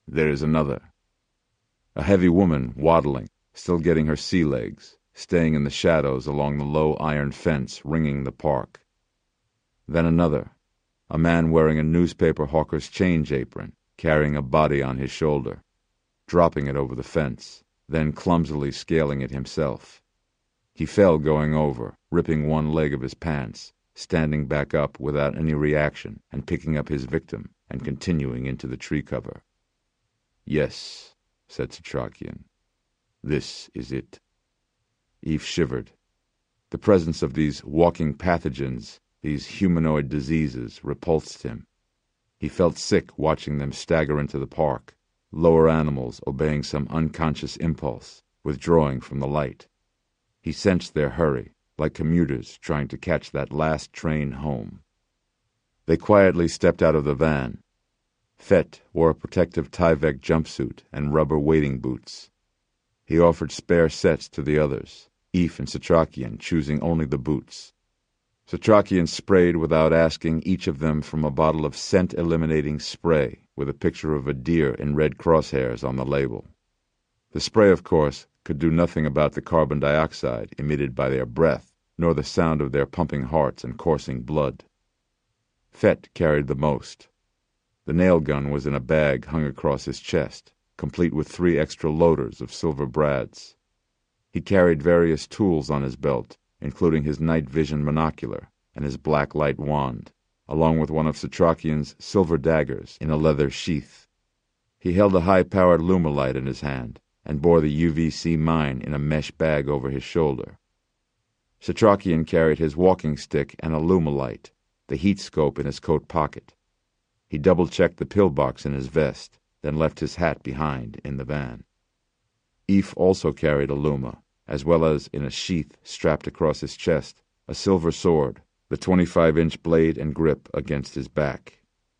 There is another. A heavy woman waddling, still getting her sea legs, staying in the shadows along the low iron fence ringing the park. Then another, a man wearing a newspaper hawker's change apron, carrying a body on his shoulder, dropping it over the fence, then clumsily scaling it himself. He fell going over, ripping one leg of his pants, standing back up without any reaction and picking up his victim and continuing into the tree cover. "Yes," said Satrakian. "This is it." Eve shivered. The presence of these walking pathogens, these humanoid diseases, repulsed him. He felt sick watching them stagger into the park, lower animals obeying some unconscious impulse, withdrawing from the light. He sensed their hurry, like commuters trying to catch that last train home. They quietly stepped out of the van. Fett wore a protective Tyvek jumpsuit and rubber wading boots. He offered spare sets to the others, Eve and Satrakian choosing only the boots. Satrakian sprayed without asking each of them from a bottle of scent-eliminating spray with a picture of a deer in red crosshairs on the label. The spray, of course, could do nothing about the carbon dioxide emitted by their breath, nor the sound of their pumping hearts and coursing blood. Fett carried the most. The nail gun was in a bag hung across his chest, complete with 3 extra loaders of silver brads. He carried various tools on his belt, including his night vision monocular and his black light wand, along with one of Satrakian's silver daggers in a leather sheath. He held a high-powered Lumalight in his hand and bore the UVC mine in a mesh bag over his shoulder. Satrakian carried his walking stick and a Lumalight, the heat scope in his coat pocket. He double-checked the pillbox in his vest, then left his hat behind in the van. Eve also carried a Luma, as well as, in a sheath strapped across his chest, a silver sword, the 25-inch blade and grip against his back.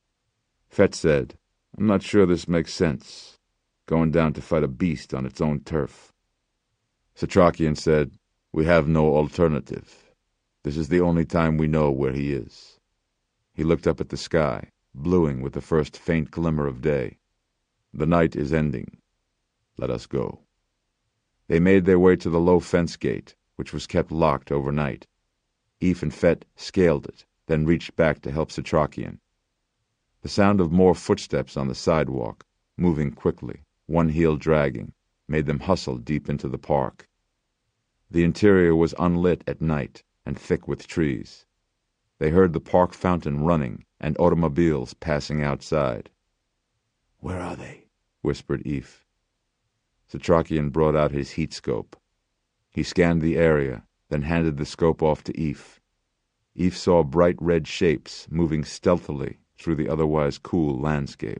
Fett said, "I'm not sure this makes sense, going down to fight a beast on its own turf." Satrakian said, "We have no alternative. This is the only time we know where he is." He looked up at the sky, bluing with the first faint glimmer of day. "The night is ending. Let us go." They made their way to the low fence gate, which was kept locked overnight. Eve and Fett scaled it, then reached back to help Satrakian. The sound of more footsteps on the sidewalk, moving quickly, one heel dragging, made them hustle deep into the park. The interior was unlit at night and thick with trees. They heard the park fountain running and automobiles passing outside. "Where are they?" whispered Eve. Satrakian brought out his heat scope. He scanned the area, then handed the scope off to Eve. Eve saw bright red shapes moving stealthily through the otherwise cool landscape.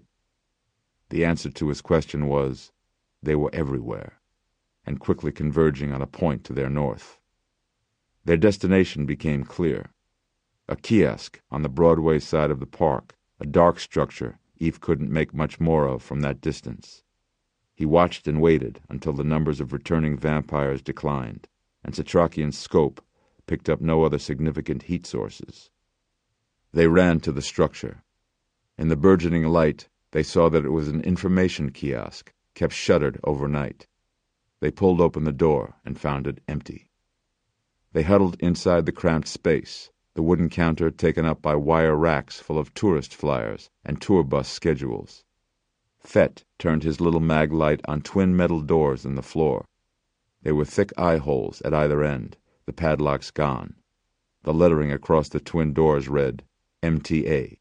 The answer to his question was, they were everywhere, and quickly converging on a point to their north. Their destination became clear. A kiosk on the Broadway side of the park, a dark structure Eve couldn't make much more of from that distance. He watched and waited until the numbers of returning vampires declined, and Satrakian's scope picked up no other significant heat sources. They ran to the structure. In the burgeoning light, they saw that it was an information kiosk, kept shuttered overnight. They pulled open the door and found it empty. They huddled inside the cramped space, the wooden counter taken up by wire racks full of tourist flyers and tour bus schedules. Fett turned his little mag light on twin metal doors in the floor. There were thick eye holes at either end, the padlocks gone. The lettering across the twin doors read, MTA.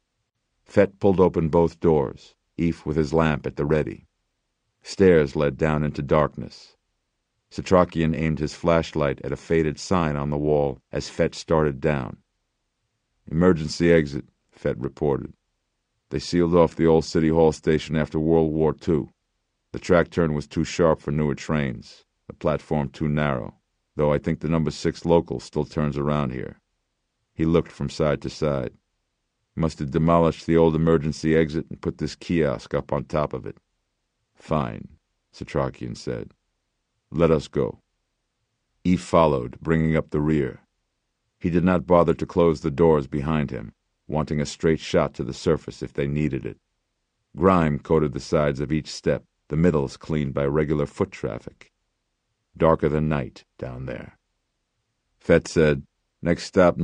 Fett pulled open both doors, Eve with his lamp at the ready. Stairs led down into darkness. Satrakian aimed his flashlight at a faded sign on the wall as Fett started down. "Emergency exit," Fett reported. "They sealed off the old City Hall station after World War II. The track turn was too sharp for newer trains, the platform too narrow, though I think the number 6 local still turns around here." He looked from side to side. "Must have demolished the old emergency exit and put this kiosk up on top of it." "Fine," Satrakian said. "Let us go." Eve followed, bringing up the rear. He did not bother to close the doors behind him, wanting a straight shot to the surface if they needed it. Grime coated the sides of each step, the middles cleaned by regular foot traffic. Darker than night down there. Fett said, "Next stop,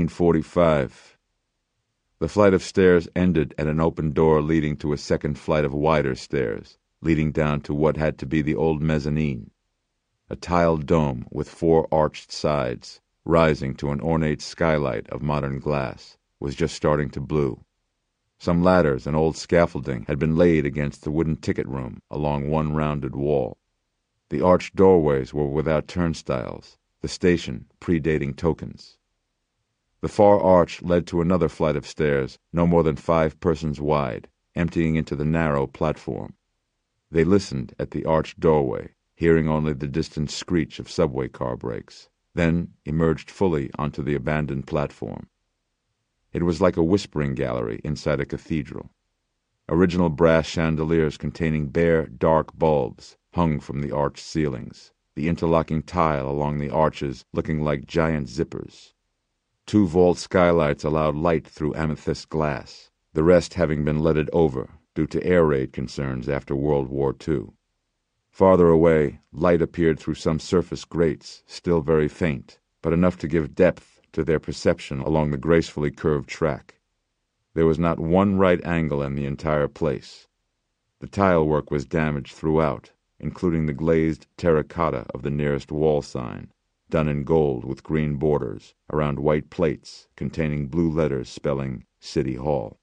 1945. The flight of stairs ended at an open door leading to a second flight of wider stairs, leading down to what had to be the old mezzanine. A tiled dome with 4 arched sides, rising to an ornate skylight of modern glass, was just starting to blue. Some ladders and old scaffolding had been laid against the wooden ticket room along one rounded wall. The arched doorways were without turnstiles, the station predating tokens. The far arch led to another flight of stairs, no more than 5 persons wide, emptying into the narrow platform. They listened at the arched doorway, hearing only the distant screech of subway car brakes, then emerged fully onto the abandoned platform. It was like a whispering gallery inside a cathedral. Original brass chandeliers containing bare, dark bulbs hung from the arched ceilings, the interlocking tile along the arches looking like giant zippers. 2 vault skylights allowed light through amethyst glass, the rest having been leaded over due to air raid concerns after World War II. Farther away, light appeared through some surface grates, still very faint, but enough to give depth to their perception along the gracefully curved track. There was not one right angle in the entire place. The tile work was damaged throughout, including the glazed terracotta of the nearest wall sign, done in gold with green borders around white plates containing blue letters spelling City Hall.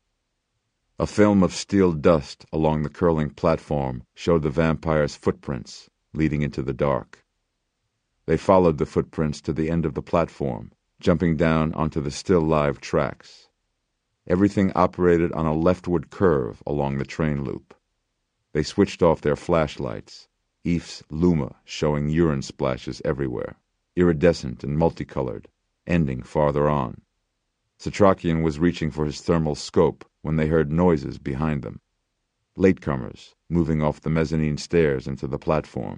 A film of steel dust along the curling platform showed the vampire's footprints leading into the dark. They followed the footprints to the end of the platform, jumping down onto the still live tracks. Everything operated on a leftward curve along the train loop. They switched off their flashlights, Eve's Luma showing urine splashes everywhere, iridescent and multicolored, ending farther on. Satrakian was reaching for his thermal scope when they heard noises behind them. Latecomers moving off the mezzanine stairs into the platform.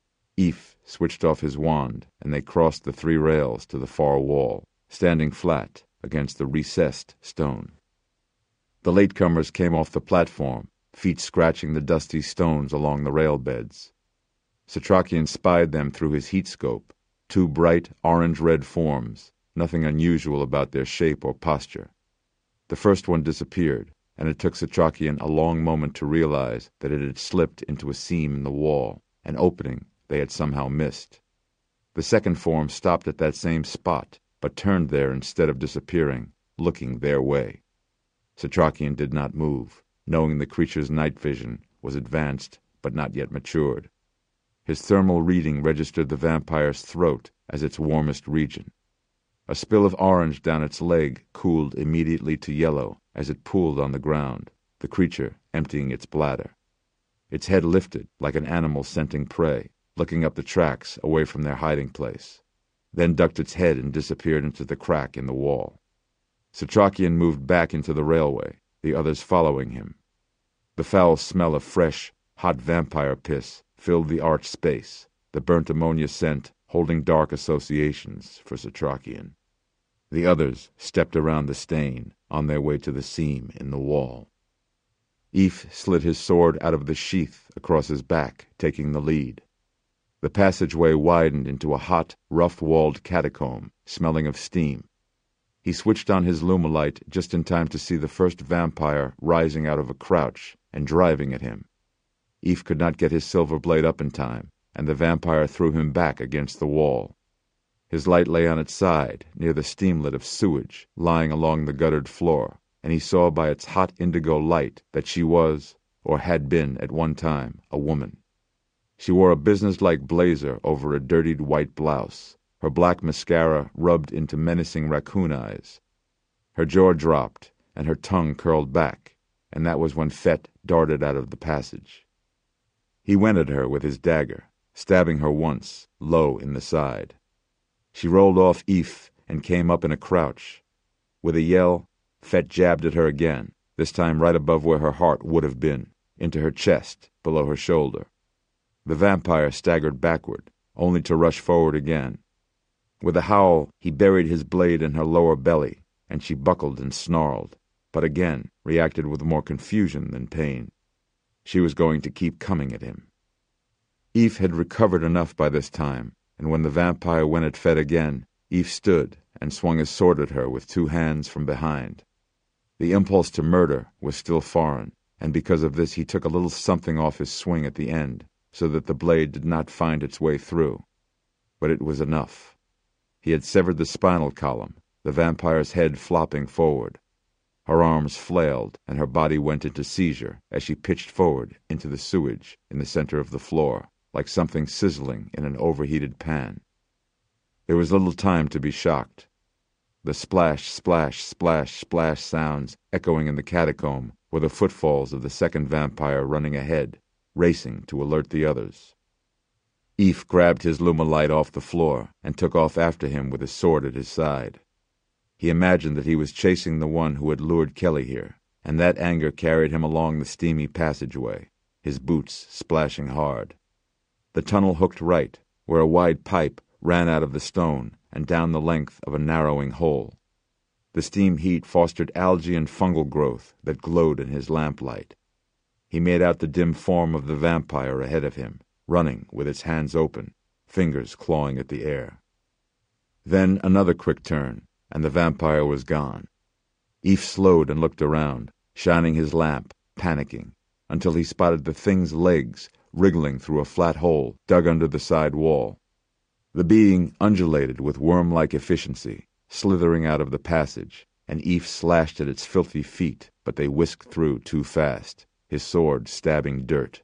Eve switched off his wand, and they crossed the 3 rails to the far wall, standing flat against the recessed stone. The latecomers came off the platform, feet scratching the dusty stones along the rail beds. Satrakian spied them through his heat scope, 2 bright orange-red forms, nothing unusual about their shape or posture. The first one disappeared, and it took Satrakian a long moment to realize that it had slipped into a seam in the wall, an opening they had somehow missed. The second form stopped at that same spot, but turned there instead of disappearing, looking their way. Satrakian did not move, knowing the creature's night vision was advanced but not yet matured. His thermal reading registered the vampire's throat as its warmest region. A spill of orange down its leg cooled immediately to yellow as it pooled on the ground, the creature emptying its bladder. Its head lifted like an animal scenting prey, looking up the tracks away from their hiding place, then ducked its head and disappeared into the crack in the wall. Satrakian moved back into the railway, the others following him. The foul smell of fresh, hot vampire piss filled the arched space, the burnt ammonia scent holding dark associations for Satrakian. The others stepped around the stain, on their way to the seam in the wall. Eve slid his sword out of the sheath across his back, taking the lead. The passageway widened into a hot, rough-walled catacomb, smelling of steam. He switched on his Lumalight just in time to see the first vampire rising out of a crouch and driving at him. Eve could not get his silver blade up in time, and the vampire threw him back against the wall. His light lay on its side, near the steamlet of sewage lying along the guttered floor, and he saw by its hot indigo light that she was, or had been at one time, a woman. She wore a businesslike blazer over a dirtied white blouse, her black mascara rubbed into menacing raccoon eyes. Her jaw dropped, and her tongue curled back, and that was when Fett darted out of the passage. He went at her with his dagger, stabbing her once, low in the side. She rolled off Eve and came up in a crouch. With a yell, Fett jabbed at her again, this time right above where her heart would have been, into her chest, below her shoulder. The vampire staggered backward, only to rush forward again. With a howl, he buried his blade in her lower belly, and she buckled and snarled, but again reacted with more confusion than pain. She was going to keep coming at him. Eve had recovered enough by this time, and when the vampire went at Fett again, Eve stood and swung his sword at her with 2 hands from behind. The impulse to murder was still foreign, and because of this he took a little something off his swing at the end, so that the blade did not find its way through. But it was enough. He had severed the spinal column, the vampire's head flopping forward. Her arms flailed, and her body went into seizure as she pitched forward into the sewage in the center of the floor, like something sizzling in an overheated pan. There was little time to be shocked. The splash, splash, splash, splash sounds echoing in the catacomb were the footfalls of the second vampire running ahead, racing to alert the others. Eve grabbed his Lumalite off the floor and took off after him with his sword at his side. He imagined that he was chasing the one who had lured Kelly here, and that anger carried him along the steamy passageway, his boots splashing hard. The tunnel hooked right, where a wide pipe ran out of the stone and down the length of a narrowing hole. The steam heat fostered algae and fungal growth that glowed in his lamplight. He made out the dim form of the vampire ahead of him, running with its hands open, fingers clawing at the air. Then another quick turn, and the vampire was gone. Eve slowed and looked around, shining his lamp, panicking, until he spotted the thing's legs wriggling through a flat hole dug under the side wall. The being undulated with worm-like efficiency, slithering out of the passage, and Eve slashed at its filthy feet, but they whisked through too fast, his sword stabbing dirt.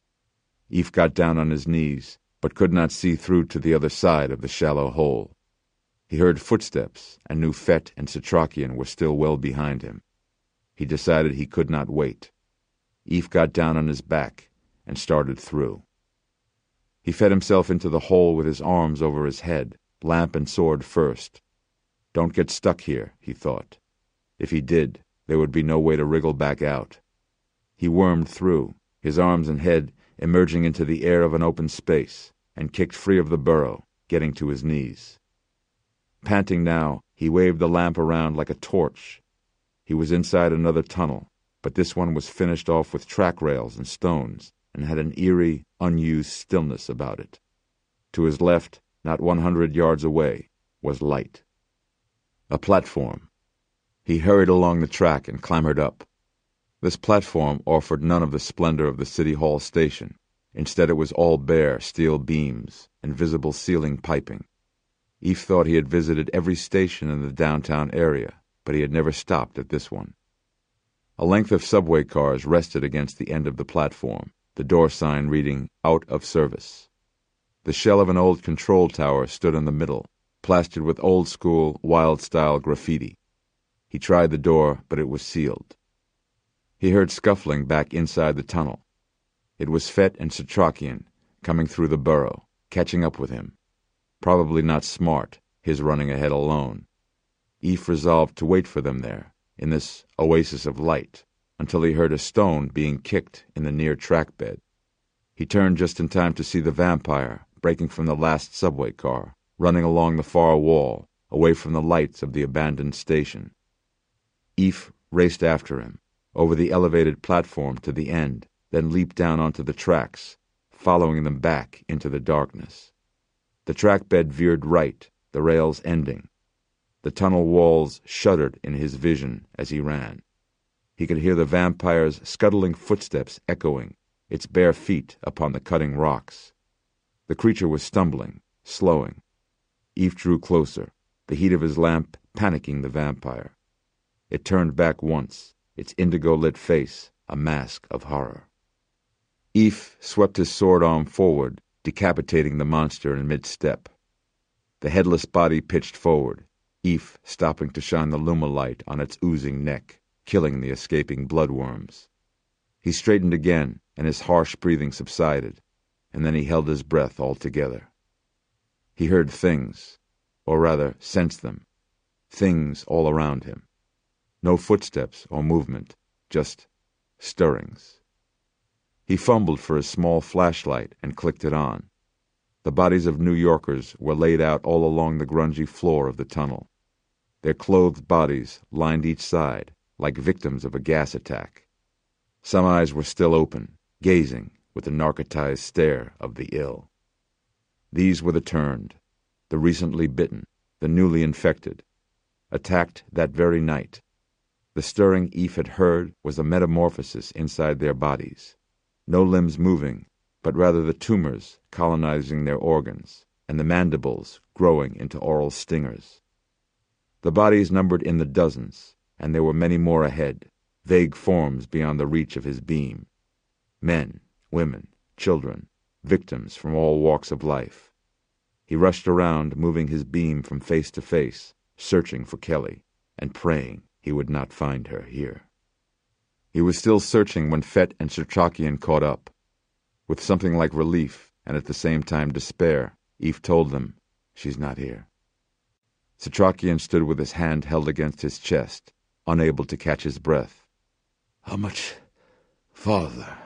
Eve got down on his knees, but could not see through to the other side of the shallow hole. He heard footsteps and knew Fett and Satrakian were still well behind him. He decided he could not wait. Eve got down on his back and started through. He fed himself into the hole with his arms over his head, lamp and sword first. Don't get stuck here, he thought. If he did, there would be no way to wriggle back out. He wormed through, his arms and head emerging into the air of an open space, and kicked free of the burrow, getting to his knees. Panting now, he waved the lamp around like a torch. He was inside another tunnel, but this one was finished off with track rails and stones, and had an eerie, unused stillness about it. To his left, not 100 yards away, was light. A platform. He hurried along the track and clambered up. This platform offered none of the splendor of the City Hall station. Instead, it was all bare steel beams and visible ceiling piping. Eve thought he had visited every station in the downtown area, but he had never stopped at this one. A length of subway cars rested against the end of the platform, the door sign reading, "Out of Service." The shell of an old control tower stood in the middle, plastered with old-school, wild-style graffiti. He tried the door, but it was sealed. He heard scuffling back inside the tunnel. It was Fett and Satrakian, coming through the burrow, catching up with him. Probably not smart, his running ahead alone. Eve resolved to wait for them there, in this oasis of light, until he heard a stone being kicked in the near track bed. He turned just in time to see the vampire breaking from the last subway car, running along the far wall, away from the lights of the abandoned station. Eve raced after him, over the elevated platform to the end, then leaped down onto the tracks, following them back into the darkness. The track bed veered right, the rails ending. The tunnel walls shuddered in his vision as he ran. He could hear the vampire's scuttling footsteps echoing, its bare feet upon the cutting rocks. The creature was stumbling, slowing. Eve drew closer, the heat of his lamp panicking the vampire. It turned back once, its indigo-lit face a mask of horror. Eve swept his sword arm forward, decapitating the monster in mid-step. The headless body pitched forward, Eve stopping to shine the Lumalite on its oozing neck, killing the escaping bloodworms. He straightened again, and his harsh breathing subsided, and then he held his breath altogether. He heard things, or rather sensed them, things all around him. No footsteps or movement, just stirrings. He fumbled for his small flashlight and clicked it on. The bodies of New Yorkers were laid out all along the grungy floor of the tunnel. Their clothed bodies lined each side, like victims of a gas attack. Some eyes were still open, gazing with the narcotized stare of the ill. These were the turned, the recently bitten, the newly infected, attacked that very night. The stirring Eve had heard was a metamorphosis inside their bodies. No limbs moving, but rather the tumors colonizing their organs, and the mandibles growing into oral stingers. The bodies numbered in the dozens, and there were many more ahead, vague forms beyond the reach of his beam. Men, women, children, victims from all walks of life. He rushed around, moving his beam from face to face, searching for Kelly, and praying he would not find her here. He was still searching when Fett and Citrakian caught up. With something like relief, and at the same time despair, Eve told them, "She's not here." Citrakian stood with his hand held against his chest, unable to catch his breath. "How much farther?"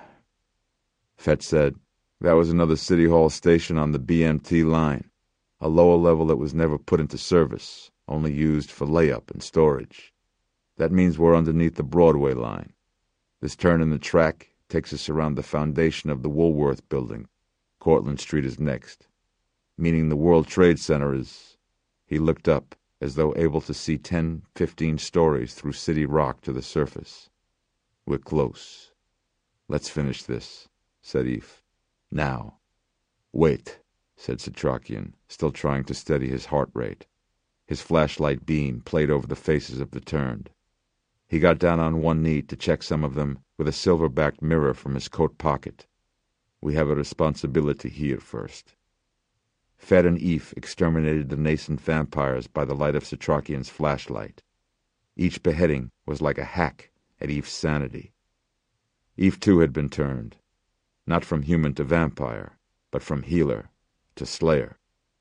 Fett said, "That was another City Hall station on the BMT line, a lower level that was never put into service, only used for layup and storage. That means we're underneath the Broadway line. This turn in the track takes us around the foundation of the Woolworth building. Cortlandt Street is next. Meaning the World Trade Center is..." He looked up, as though able to see 10, 15 stories through city rock to the surface. "We're close. Let's finish this," said Eve. "Now." "Wait," said Citrakian, still trying to steady his heart rate. His flashlight beam played over the faces of the turned. He got down on one knee to check some of them with a silver-backed mirror from his coat pocket. "We have a responsibility here first." Fett and Eve exterminated the nascent vampires by the light of Citrakian's flashlight. Each beheading was like a hack at Eve's sanity. Eve too had been turned, not from human to vampire, but from healer to slayer.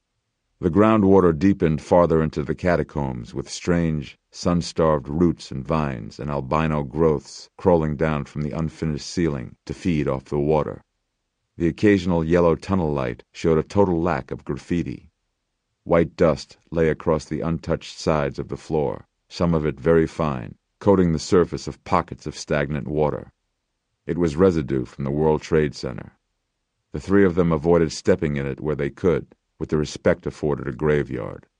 The groundwater deepened farther into the catacombs with strange, sun-starved roots and vines and albino growths crawling down from the unfinished ceiling to feed off the water. The occasional yellow tunnel light showed a total lack of graffiti. White dust lay across the untouched sides of the floor, some of it very fine, coating the surface of pockets of stagnant water. It was residue from the World Trade Center. The three of them avoided stepping in it where they could, with the respect afforded a graveyard.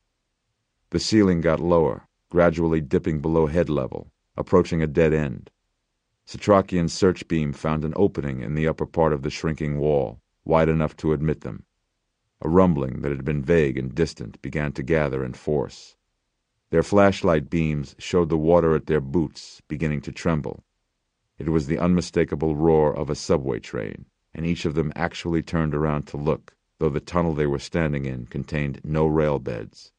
The ceiling got lower, gradually dipping below head level, approaching a dead end. Citrakian's search beam found an opening in the upper part of the shrinking wall, wide enough to admit them. A rumbling that had been vague and distant began to gather in force. Their flashlight beams showed the water at their boots beginning to tremble. It was the unmistakable roar of a subway train, and each of them actually turned around to look, though the tunnel they were standing in contained no rail beds.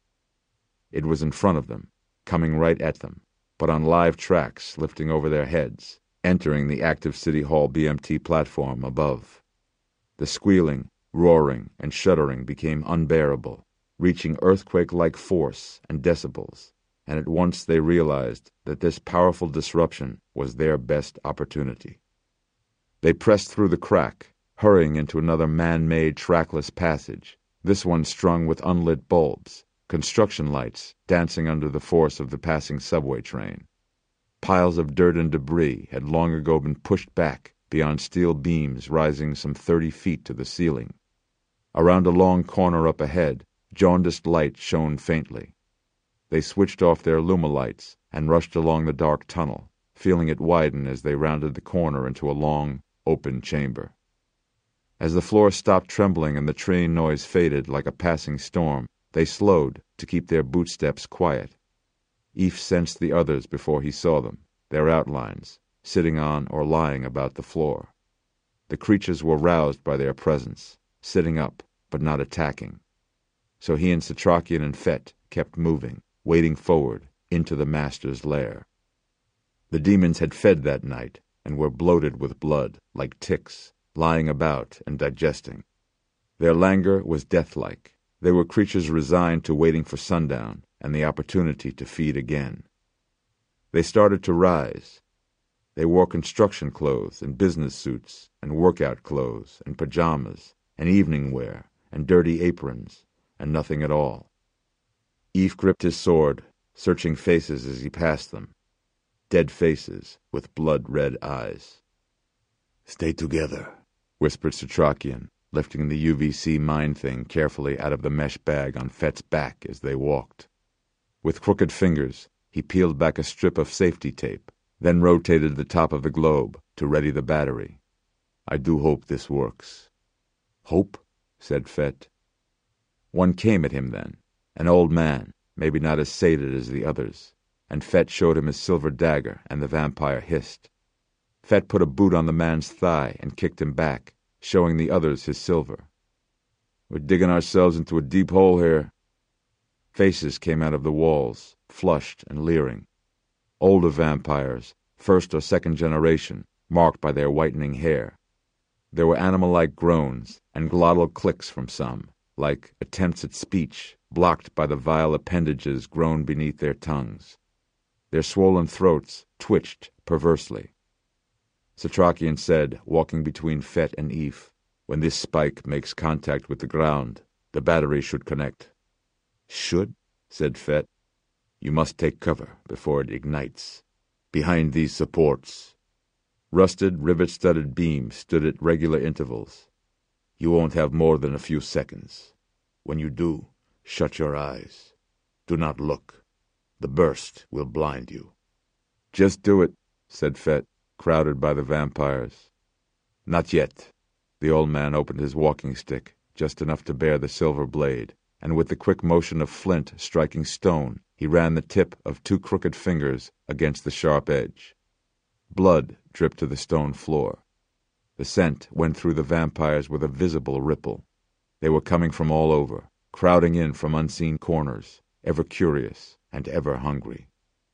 It was in front of them, coming right at them, but on live tracks lifting over their heads, entering the active City Hall BMT platform above. The squealing, roaring, and shuddering became unbearable, reaching earthquake-like force and decibels, and at once they realized that this powerful disruption was their best opportunity. They pressed through the crack, hurrying into another man-made trackless passage, this one strung with unlit bulbs, construction lights dancing under the force of the passing subway train. Piles of dirt and debris had long ago been pushed back beyond steel beams rising some 30 feet to the ceiling. Around a long corner up ahead, jaundiced light shone faintly. They switched off their lumolights and rushed along the dark tunnel, feeling it widen as they rounded the corner into a long, open chamber. As the floor stopped trembling and the train noise faded like a passing storm, they slowed to keep their bootsteps quiet. Eve sensed the others before he saw them, their outlines, sitting on or lying about the floor. The creatures were roused by their presence, sitting up but not attacking. So he and Citrakian and Fett kept moving, wading forward into the master's lair. The demons had fed that night and were bloated with blood, like ticks, lying about and digesting. Their languor was deathlike. They were creatures resigned to waiting for sundown and the opportunity to feed again. They started to rise. They wore construction clothes and business suits and workout clothes and pajamas and evening wear and dirty aprons and nothing at all. Eve gripped his sword, searching faces as he passed them. Dead faces with blood-red eyes. "Stay together," whispered Satrakian, lifting the UVC mind thing carefully out of the mesh bag on Fett's back as they walked. With crooked fingers, he peeled back a strip of safety tape, then rotated the top of the globe to ready the battery. "I do hope this works." "Hope?" said Fett. One came at him then, an old man, maybe not as sated as the others, and Fett showed him his silver dagger, and the vampire hissed. Fett put a boot on the man's thigh and kicked him back, showing the others his silver. "We're digging ourselves into a deep hole here." Faces came out of the walls, flushed and leering. Older vampires, first or second generation, marked by their whitening hair. There were animal-like groans and glottal clicks from some, like attempts at speech, blocked by the vile appendages grown beneath their tongues. Their swollen throats twitched perversely. Satrakian said, walking between Fett and Eve, "When this spike makes contact with the ground, the battery should connect." "Should?" said Fett. "You must take cover before it ignites. Behind these supports." Rusted, rivet-studded beams stood at regular intervals. "You won't have more than a few seconds. When you do, shut your eyes. Do not look. The burst will blind you." "Just do it," said Fett, crowded by the vampires. "Not yet." The old man opened his walking stick, just enough to bear the silver blade, and with the quick motion of flint striking stone, he ran the tip of 2 crooked fingers against the sharp edge. Blood dripped to the stone floor. The scent went through the vampires with a visible ripple. They were coming from all over, crowding in from unseen corners, ever curious and ever hungry.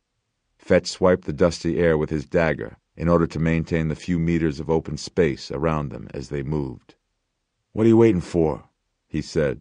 Fett swiped the dusty air with his dagger in order to maintain the few meters of open space around them as they moved. "What are you waiting for?" he said.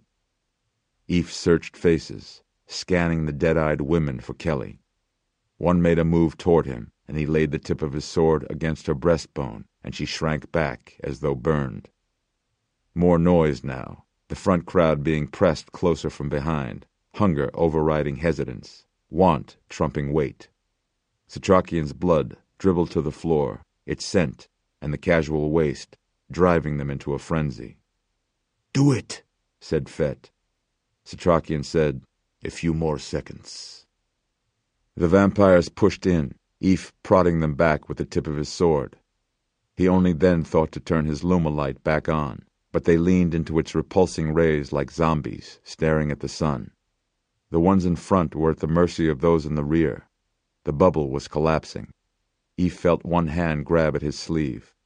Eve searched faces, scanning the dead-eyed women for Kelly. One made a move toward him, and he laid the tip of his sword against her breastbone, and she shrank back as though burned. More noise now, the front crowd being pressed closer from behind, hunger overriding hesitance, want trumping weight. Satrakian's blood dribbled to the floor, its scent, and the casual waste, driving them into a frenzy. "Do it," said Fett. Satrakian said, "A few more seconds." The vampires pushed in, Eve prodding them back with the tip of his sword. He only then thought to turn his lumalight back on, but they leaned into its repulsing rays like zombies staring at the sun. The ones in front were at the mercy of those in the rear. The bubble was collapsing. Eve felt one hand grab at his sleeve.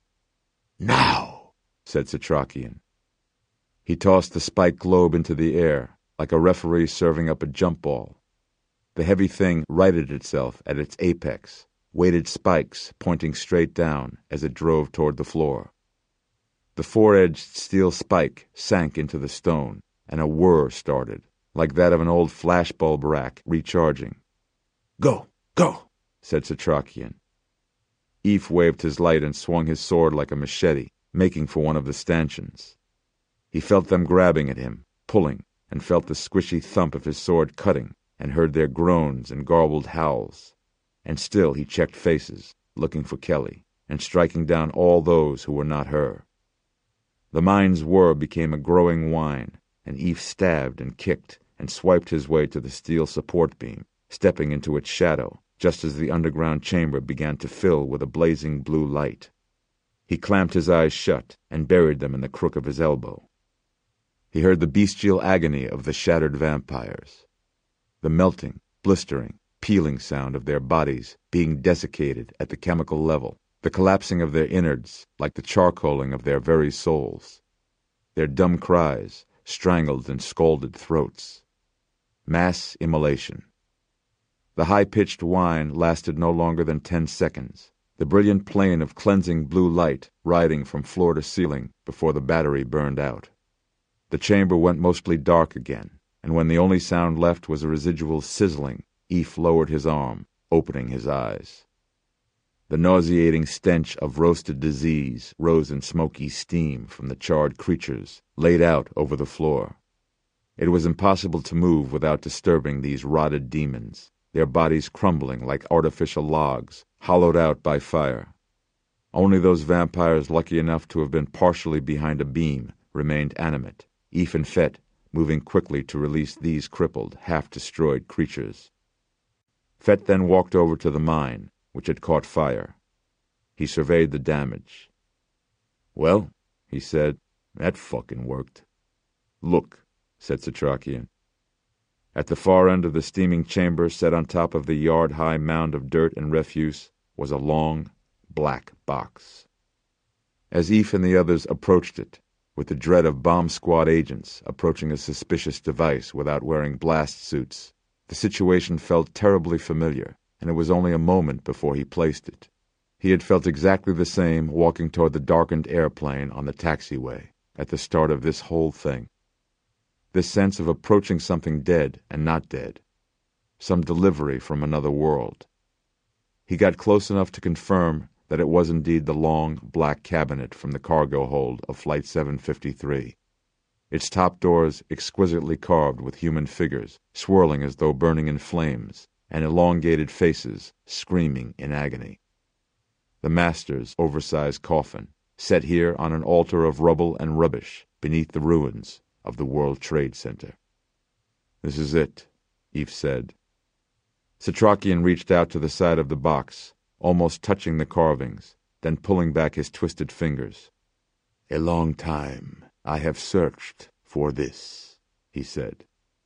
"Now," said Satrakian. He tossed the spiked globe into the air, like a referee serving up a jump ball. The heavy thing righted itself at its apex, weighted spikes pointing straight down as it drove toward the floor. The 4-edged steel spike sank into the stone, and a whir started, like that of an old flashbulb rack recharging. "Go, go," said Satrakian. Eve waved his light and swung his sword like a machete, making for one of the stanchions. He felt them grabbing at him, pulling, and felt the squishy thump of his sword cutting, and heard their groans and garbled howls. And still he checked faces, looking for Kelly, and striking down all those who were not her. The mind's whir became a growing whine, and Eve stabbed and kicked and swiped his way to the steel support beam, stepping into its shadow, just as the underground chamber began to fill with a blazing blue light. He clamped his eyes shut and buried them in the crook of his elbow. He heard the bestial agony of the shattered vampires, the melting, blistering, peeling sound of their bodies being desiccated at the chemical level, the collapsing of their innards like the charcoaling of their very souls, their dumb cries, strangled and scalded throats. Mass immolation. The high-pitched whine lasted no longer than 10 seconds, the brilliant plane of cleansing blue light riding from floor to ceiling before the battery burned out. The chamber went mostly dark again, and when the only sound left was a residual sizzling, Eve lowered his arm, opening his eyes. The nauseating stench of roasted disease rose in smoky steam from the charred creatures laid out over the floor. It was impossible to move without disturbing these rotted demons, their bodies crumbling like artificial logs, hollowed out by fire. Only those vampires lucky enough to have been partially behind a beam remained animate, Eve and Fett moving quickly to release these crippled, half-destroyed creatures. Fett then walked over to the mine, which had caught fire. He surveyed the damage. "Well," he said, "that fucking worked." "Look," said Satrakian. At the far end of the steaming chamber, set on top of the yard-high mound of dirt and refuse, was a long, black box. As Eve and the others approached it, with the dread of bomb squad agents approaching a suspicious device without wearing blast suits, the situation felt terribly familiar, and it was only a moment before he placed it. He had felt exactly the same walking toward the darkened airplane on the taxiway at the start of this whole thing. This sense of approaching something dead and not dead, some delivery from another world. He got close enough to confirm that it was indeed the long, black cabinet from the cargo hold of Flight 753. Its top doors exquisitely carved with human figures, swirling as though burning in flames, and elongated faces screaming in agony. The master's oversized coffin, set here on an altar of rubble and rubbish beneath the ruins of the World Trade Center. "This is it," Eve said. Satrakian reached out to the side of the box, almost touching the carvings, then pulling back his twisted fingers. "A long time I have searched for this," he said.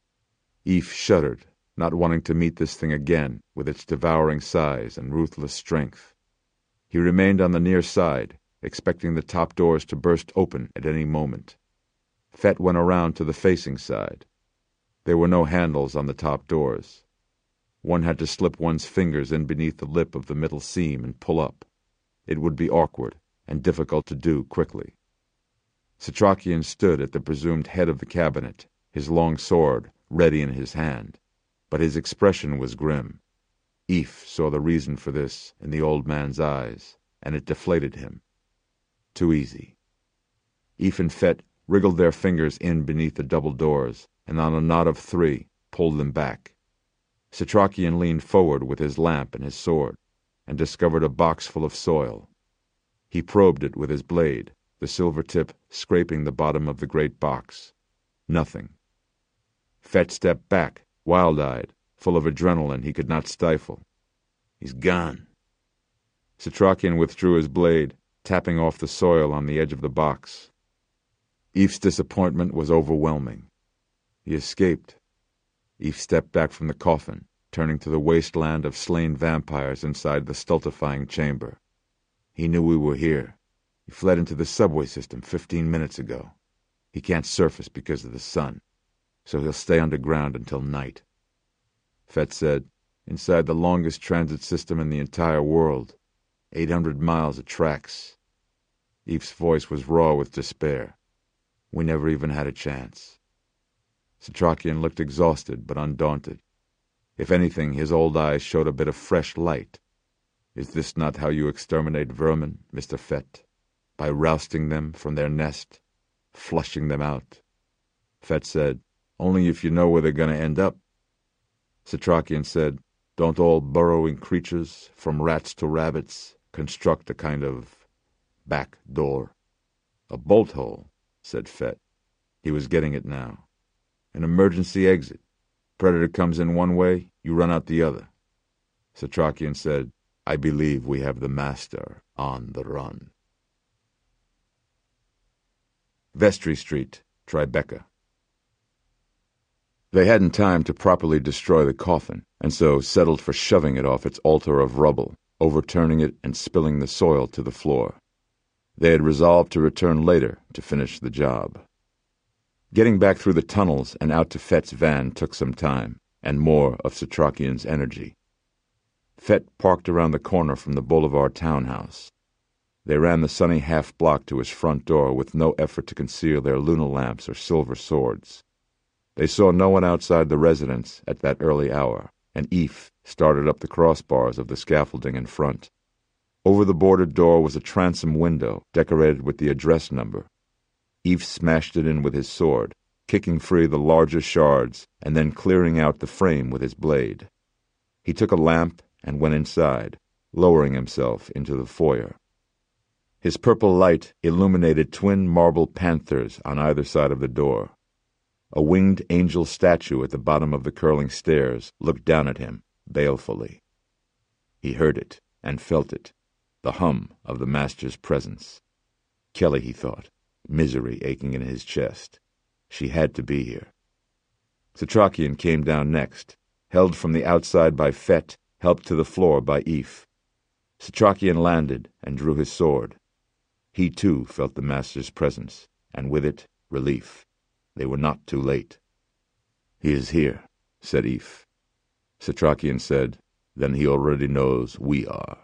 Eve shuddered, not wanting to meet this thing again with its devouring size and ruthless strength. He remained on the near side, expecting the top doors to burst open at any moment. Fett went around to the facing side. There were no handles on the top doors. One had to slip one's fingers in beneath the lip of the middle seam and pull up. It would be awkward and difficult to do quickly. Satrakian stood at the presumed head of the cabinet, his long sword ready in his hand, but his expression was grim. Eve saw the reason for this in the old man's eyes, and it deflated him. Too easy. Eve and Fett wriggled their fingers in beneath the double doors, and on a nod of three pulled them back. Satrakian leaned forward with his lamp and his sword, and discovered a box full of soil. He probed it with his blade, the silver tip scraping the bottom of the great box. Nothing. Fett stepped back, wild-eyed, full of adrenaline he could not stifle. "He's gone." Satrakian withdrew his blade, tapping off the soil on the edge of the box. Eve's disappointment was overwhelming. He escaped. Eve stepped back from the coffin, turning to the wasteland of slain vampires inside the stultifying chamber. "He knew we were here. He fled into the subway system 15 minutes ago. He can't surface because of the sun, so he'll stay underground until night." Fett said, "Inside the longest transit system in the entire world. 800 miles of tracks." Eve's voice was raw with despair. "We never even had a chance." Satrakian looked exhausted but undaunted. If anything, his old eyes showed a bit of fresh light. "Is this not how you exterminate vermin, Mr. Fett? By rousting them from their nest, flushing them out?" Fett said, "Only if you know where they're going to end up." Satrakian said, "Don't all burrowing creatures, from rats to rabbits, construct a kind of back door?" "A bolt hole," said Fett. He was getting it now. "An emergency exit. Predator comes in one way, you run out the other." Satrakian said, "I believe we have the master on the run." Vestry Street, Tribeca. They hadn't time to properly destroy the coffin, and so settled for shoving it off its altar of rubble, overturning it and spilling the soil to the floor. They had resolved to return later to finish the job. Getting back through the tunnels and out to Fett's van took some time, and more of Satrakian's energy. Fett parked around the corner from the Boulevard townhouse. They ran the sunny half-block to his front door with no effort to conceal their luna lamps or silver swords. They saw no one outside the residence at that early hour, and Eve started up the crossbars of the scaffolding in front. Over the boarded door was a transom window decorated with the address number. Eve smashed it in with his sword, kicking free the larger shards and then clearing out the frame with his blade. He took a lamp and went inside, lowering himself into the foyer. His purple light illuminated twin marble panthers on either side of the door. A winged angel statue at the bottom of the curling stairs looked down at him, balefully. He heard it and felt it, the hum of the master's presence. Kelly, he thought, misery aching in his chest. She had to be here. Satrakian came down next, held from the outside by Fett, helped to the floor by Eve. Satrakian landed and drew his sword. He too felt the master's presence, and with it, relief. They were not too late. "He is here," said Eve. Satrakian said, "Then he already knows we are."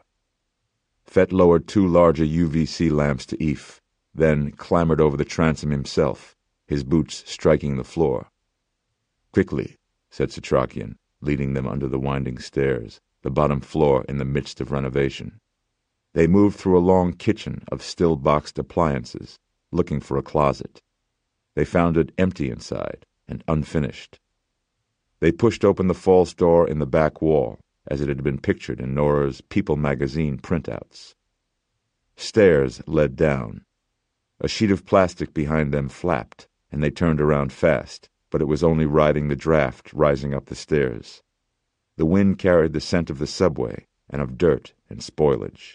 Fett lowered 2 larger UVC lamps to Eve, then clambered over the transom himself, his boots striking the floor. "Quickly," said Satrakian, leading them under the winding stairs, the bottom floor in the midst of renovation. They moved through a long kitchen of still-boxed appliances, looking for a closet. They found it empty inside and unfinished. They pushed open the false door in the back wall, as it had been pictured in Nora's People magazine printouts. Stairs led down. A sheet of plastic behind them flapped, and they turned around fast, but it was only riding the draft rising up the stairs. The wind carried the scent of the subway and of dirt and spoilage.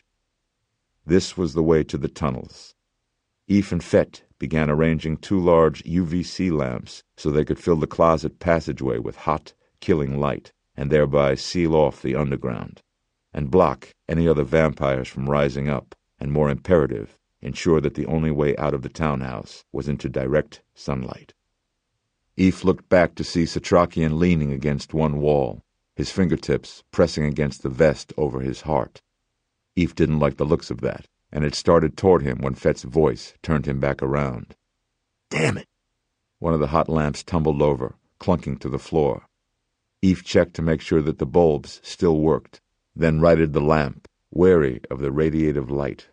This was the way to the tunnels. Eve and Fett began arranging 2 large UVC lamps so they could fill the closet passageway with hot, killing light, and thereby seal off the underground, and block any other vampires from rising up, and more imperative, ensure that the only way out of the townhouse was into direct sunlight. Eve looked back to see Satrakian leaning against one wall, his fingertips pressing against the vest over his heart. Eve didn't like the looks of that, and it started toward him when Fett's voice turned him back around. "Damn it!" One of the hot lamps tumbled over, clunking to the floor. Eve checked to make sure that the bulbs still worked, then righted the lamp, wary of the radiative light.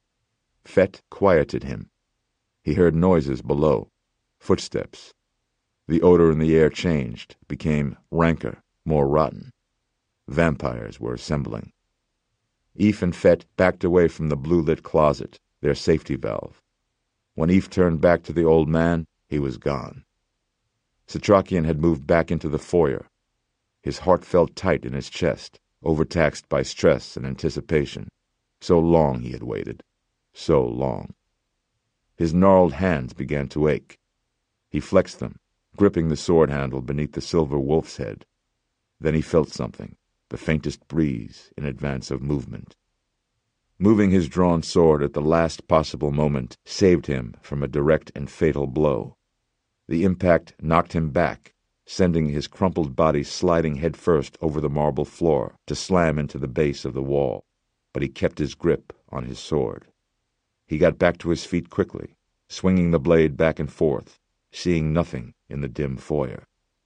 Fett quieted him. He heard noises below, footsteps. The odor in the air changed, became ranker, more rotten. Vampires were assembling. Eve and Fett backed away from the blue-lit closet, their safety valve. When Eve turned back to the old man, he was gone. Satrakian had moved back into the foyer. His heart felt tight in his chest, overtaxed by stress and anticipation. So long he had waited. So long. His gnarled hands began to ache. He flexed them, gripping the sword handle beneath the silver wolf's head. Then he felt something, the faintest breeze in advance of movement. Moving his drawn sword at the last possible moment saved him from a direct and fatal blow. The impact knocked him back, sending his crumpled body sliding headfirst over the marble floor to slam into the base of the wall, but he kept his grip on his sword. He got back to his feet quickly, swinging the blade back and forth, seeing nothing in the dim foyer.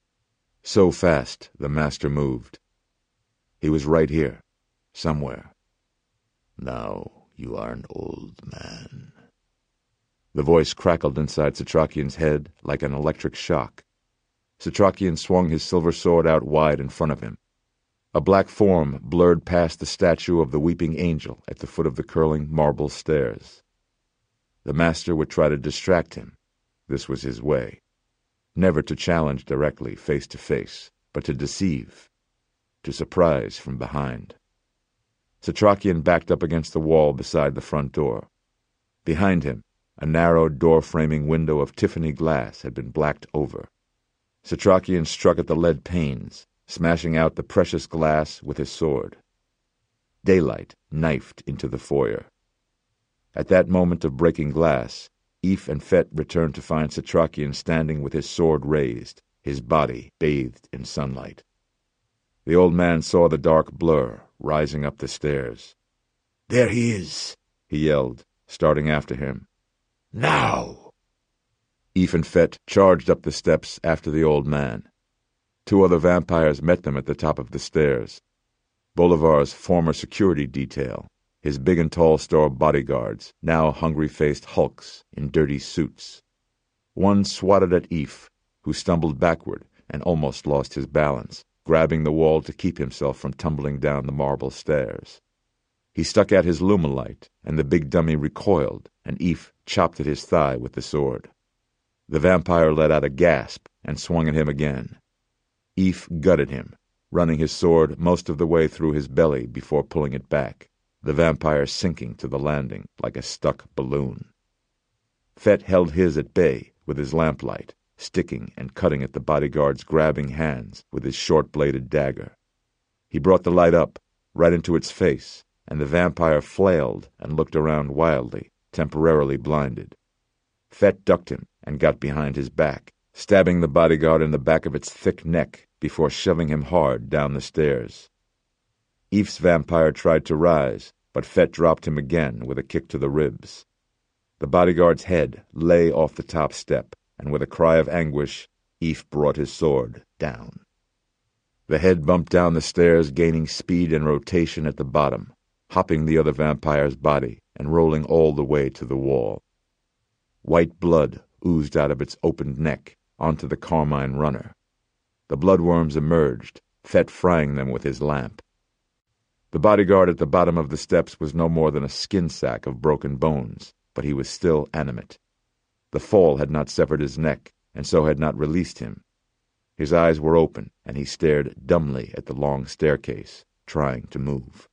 So fast the master moved. He was right here, somewhere. "Now you are an old man." The voice crackled inside Satrakian's head like an electric shock. Satrakian swung his silver sword out wide in front of him. A black form blurred past the statue of the weeping angel at the foot of the curling marble stairs. The master would try to distract him. This was his way. Never to challenge directly, face to face, but to deceive, to surprise from behind. Satrakian backed up against the wall beside the front door. Behind him, a narrow door-framing window of Tiffany glass had been blacked over. Satrakian struck at the lead panes, smashing out the precious glass with his sword. Daylight knifed into the foyer. At that moment of breaking glass, Eve and Fett returned to find Satrakian standing with his sword raised, his body bathed in sunlight. The old man saw the dark blur rising up the stairs. "There he is," he yelled, starting after him. "Now!" Eve and Fett charged up the steps after the old man. 2 other vampires met them at the top of the stairs. Bolivar's former security detail, his big and tall store bodyguards, now hungry-faced hulks in dirty suits. One swatted at Eve, who stumbled backward and almost lost his balance, grabbing the wall to keep himself from tumbling down the marble stairs. He stuck out his Lumalight, and the big dummy recoiled, and Eve chopped at his thigh with the sword. The vampire let out a gasp and swung at him again. Eve gutted him, running his sword most of the way through his belly before pulling it back, the vampire sinking to the landing like a stuck balloon. Fett held his at bay with his lamplight, sticking and cutting at the bodyguard's grabbing hands with his short-bladed dagger. He brought the light up, right into its face, and the vampire flailed and looked around wildly, temporarily blinded. Fett ducked him and got behind his back, stabbing the bodyguard in the back of its thick neck before shoving him hard down the stairs. Eve's vampire tried to rise, but Fett dropped him again with a kick to the ribs. The bodyguard's head lay off the top step, and with a cry of anguish, Eve brought his sword down. The head bumped down the stairs, gaining speed and rotation at the bottom, hopping the other vampire's body and rolling all the way to the wall. White blood oozed out of its opened neck onto the carmine runner. The bloodworms emerged, Fett frying them with his lamp. The bodyguard at the bottom of the steps was no more than a skin sack of broken bones, but he was still animate. The fall had not severed his neck, and so had not released him. His eyes were open, and he stared dumbly at the long staircase, trying to move.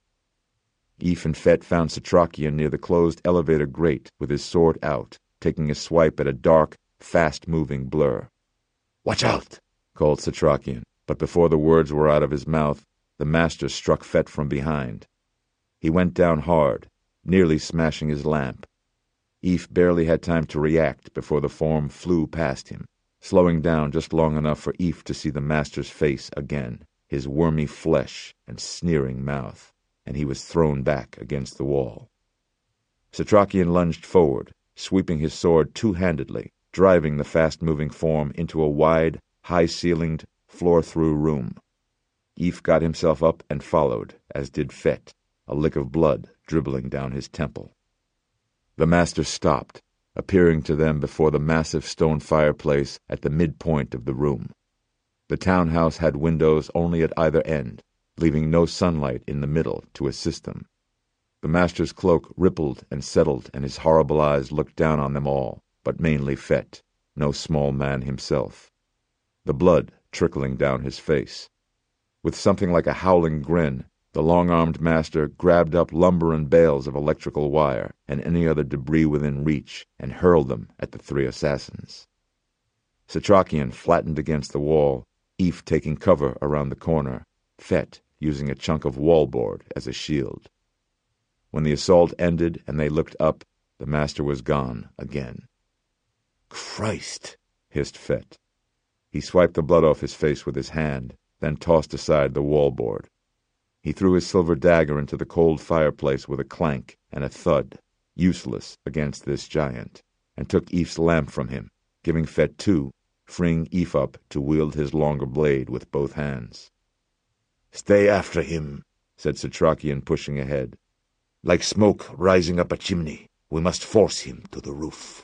Eve and Fett found Satrakian near the closed elevator grate with his sword out, taking a swipe at a dark, fast-moving blur. "Watch out!" called Satrakian, but before the words were out of his mouth, the master struck Fett from behind. He went down hard, nearly smashing his lamp. Eve barely had time to react before the form flew past him, slowing down just long enough for Eve to see the master's face again, his wormy flesh and sneering mouth, and he was thrown back against the wall. Satrakian lunged forward, sweeping his sword two-handedly, driving the fast-moving form into a wide, high-ceilinged, floor-through room. Eve got himself up and followed, as did Fett, a lick of blood dribbling down his temple. The master stopped, appearing to them before the massive stone fireplace at the midpoint of the room. The townhouse had windows only at either end, leaving no sunlight in the middle to assist them. The master's cloak rippled and settled, and his horrible eyes looked down on them all, but mainly Fett, no small man himself. The blood trickling down his face. With something like a howling grin, the long-armed master grabbed up lumber and bales of electrical wire and any other debris within reach and hurled them at the three assassins. Satrakian flattened against the wall, Eve taking cover around the corner, Fett using a chunk of wallboard as a shield. When the assault ended and they looked up, the master was gone again. "Christ!" hissed Fett. He swiped the blood off his face with his hand, then tossed aside the wallboard. He threw his silver dagger into the cold fireplace with a clank and a thud, useless against this giant, and took Eve's lamp from him, giving Fett two, freeing Eve up to wield his longer blade with both hands. "Stay after him," said Satrakian, pushing ahead. "Like smoke rising up a chimney, we must force him to the roof."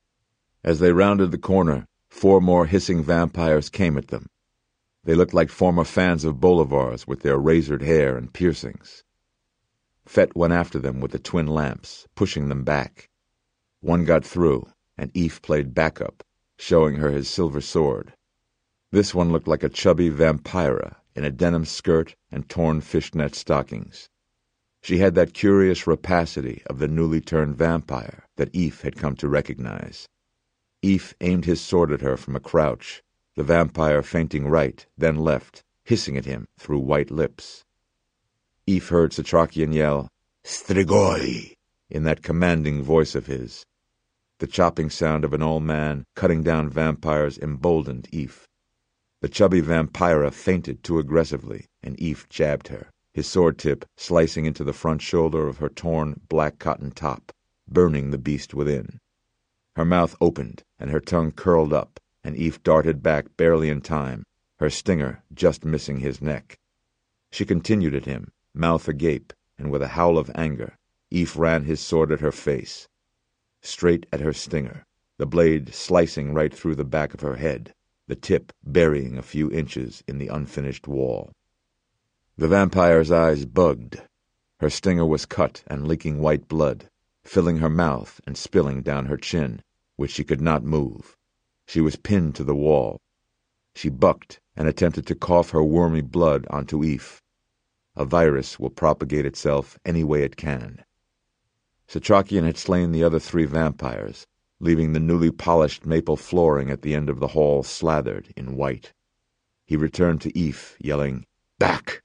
As they rounded the corner, 4 more hissing vampires came at them. They looked like former fans of Bolivar's with their razored hair and piercings. Fett went after them with the twin lamps, pushing them back. One got through, and Eve played backup, showing her his silver sword. This one looked like a chubby vampira in a denim skirt and torn fishnet stockings. She had that curious rapacity of the newly turned vampire that Eve had come to recognize. Eve aimed his sword at her from a crouch, the vampire feinting right, then left, hissing at him through white lips. Eve heard Satrakian yell, "Strigoi!" in that commanding voice of his. The chopping sound of an old man cutting down vampires emboldened Eve. The chubby vampira feinted too aggressively, and Eve jabbed her, his sword tip slicing into the front shoulder of her torn black cotton top, burning the beast within. Her mouth opened, and her tongue curled up, and Eve darted back barely in time, her stinger just missing his neck. She continued at him, mouth agape, and with a howl of anger, Eve ran his sword at her face. Straight at her stinger, the blade slicing right through the back of her head, the tip burying a few inches in the unfinished wall. The vampire's eyes bugged. Her stinger was cut and leaking white blood, filling her mouth and spilling down her chin, which she could not move. She was pinned to the wall. She bucked and attempted to cough her wormy blood onto Eve. A virus will propagate itself any way it can. Satrakian had slain the other 3 vampires, leaving the newly polished maple flooring at the end of the hall slathered in white. He returned to Eve, yelling, "Back!"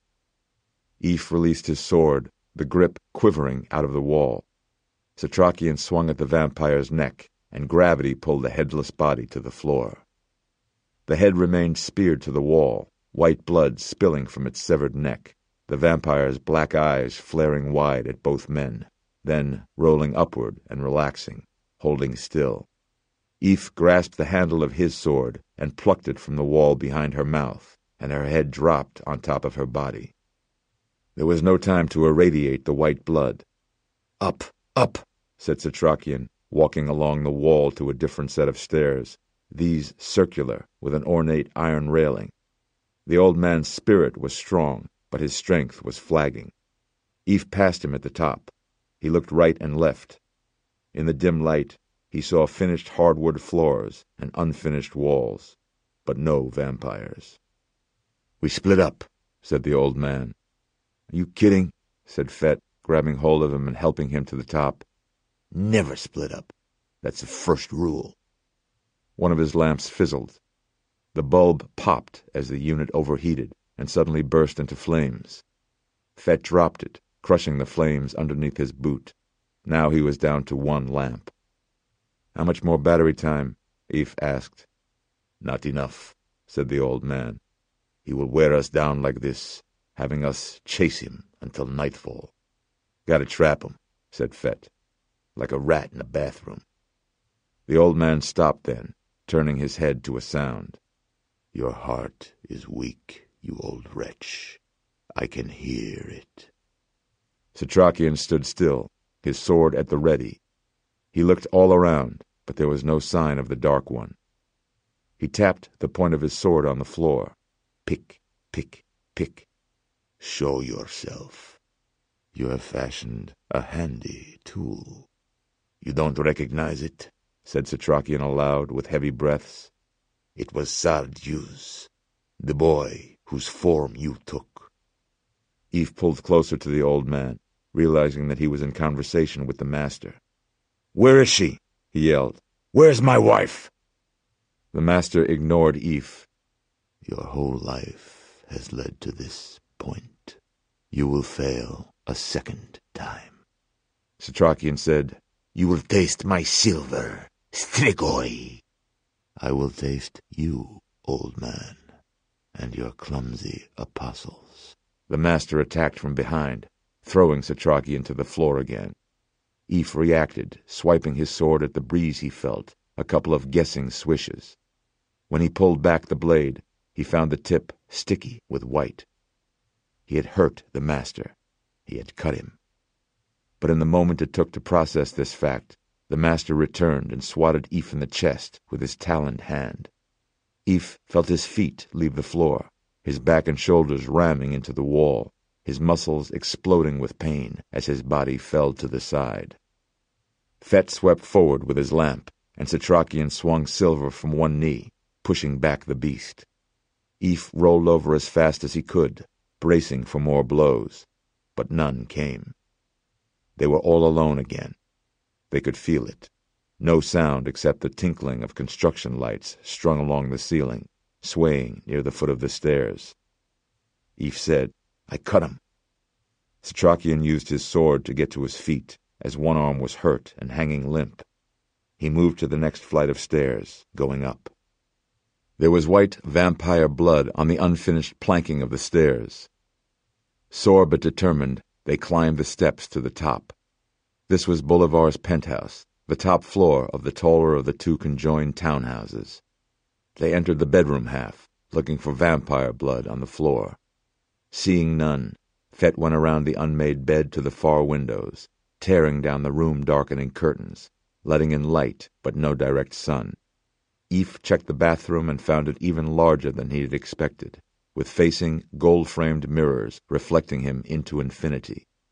Eve released his sword, the grip quivering out of the wall. Satrakian swung at the vampire's neck, and gravity pulled the headless body to the floor. The head remained speared to the wall, white blood spilling from its severed neck, the vampire's black eyes flaring wide at both men, then rolling upward and relaxing, holding still. Eve grasped the handle of his sword and plucked it from the wall behind her mouth, and her head dropped on top of her body. There was no time to irradiate the white blood. "Up, up," said Satrakian, walking along the wall to a different set of stairs, these circular, with an ornate iron railing. The old man's spirit was strong, but his strength was flagging. Eve passed him at the top. He looked right and left. In the dim light, he saw finished hardwood floors and unfinished walls, but no vampires. "We split up," said the old man. "Are you kidding?" said Fett, grabbing hold of him and helping him to the top. "Never split up. That's the first rule." One of his lamps fizzled. The bulb popped as the unit overheated and suddenly burst into flames. Fett dropped it, crushing the flames underneath his boot. Now he was down to 1 lamp. "How much more battery time?" Eve asked. "Not enough," said the old man. "He will wear us down like this, having us chase him until nightfall." "Gotta trap him," said Fett, "like a rat in a bathroom." The old man stopped then, turning his head to a sound. "Your heart is weak, you old wretch. I can hear it." Satrakian stood still, his sword at the ready. He looked all around, but there was no sign of the Dark One. He tapped the point of his sword on the floor. Pick, pick, pick. "Show yourself. You have fashioned a handy tool." "You don't recognize it?" said Satrakian aloud with heavy breaths. "It was Sardius, the boy whose form you took." Eve pulled closer to the old man, realizing that he was in conversation with the master. "Where is she?" he yelled. "Where's my wife?" The master ignored Eve. "Your whole life has led to this point. You will fail a second time." Satrakian said, "You will taste my silver, Strigoi." "I will taste you, old man, and your clumsy apostles." The master attacked from behind, throwing Satrakian to the floor again. Eve reacted, swiping his sword at the breeze he felt, a couple of guessing swishes. When he pulled back the blade, he found the tip sticky with white. He had hurt the master. He had cut him. But in the moment it took to process this fact, the master returned and swatted Eve in the chest with his taloned hand. Eve felt his feet leave the floor, his back and shoulders ramming into the wall, his muscles exploding with pain as his body fell to the side. Fett swept forward with his lamp, and Satrakian swung Silver from one knee, pushing back the beast. Eve rolled over as fast as he could, bracing for more blows, but none came. They were all alone again. They could feel it. No sound except the tinkling of construction lights strung along the ceiling, swaying near the foot of the stairs. Eve said, "I cut him." Satrakian used his sword to get to his feet, as one arm was hurt and hanging limp. He moved to the next flight of stairs, going up. There was white vampire blood on the unfinished planking of the stairs. Sore but determined, they climbed the steps to the top. This was Bolivar's penthouse, the top floor of the taller of the 2 conjoined townhouses. They entered the bedroom half, looking for vampire blood on the floor. Seeing none, Fett went around the unmade bed to the far windows, tearing down the room-darkening curtains, letting in light but no direct sun. Eve checked the bathroom and found it even larger than he had expected, with facing, gold-framed mirrors reflecting him into infinity.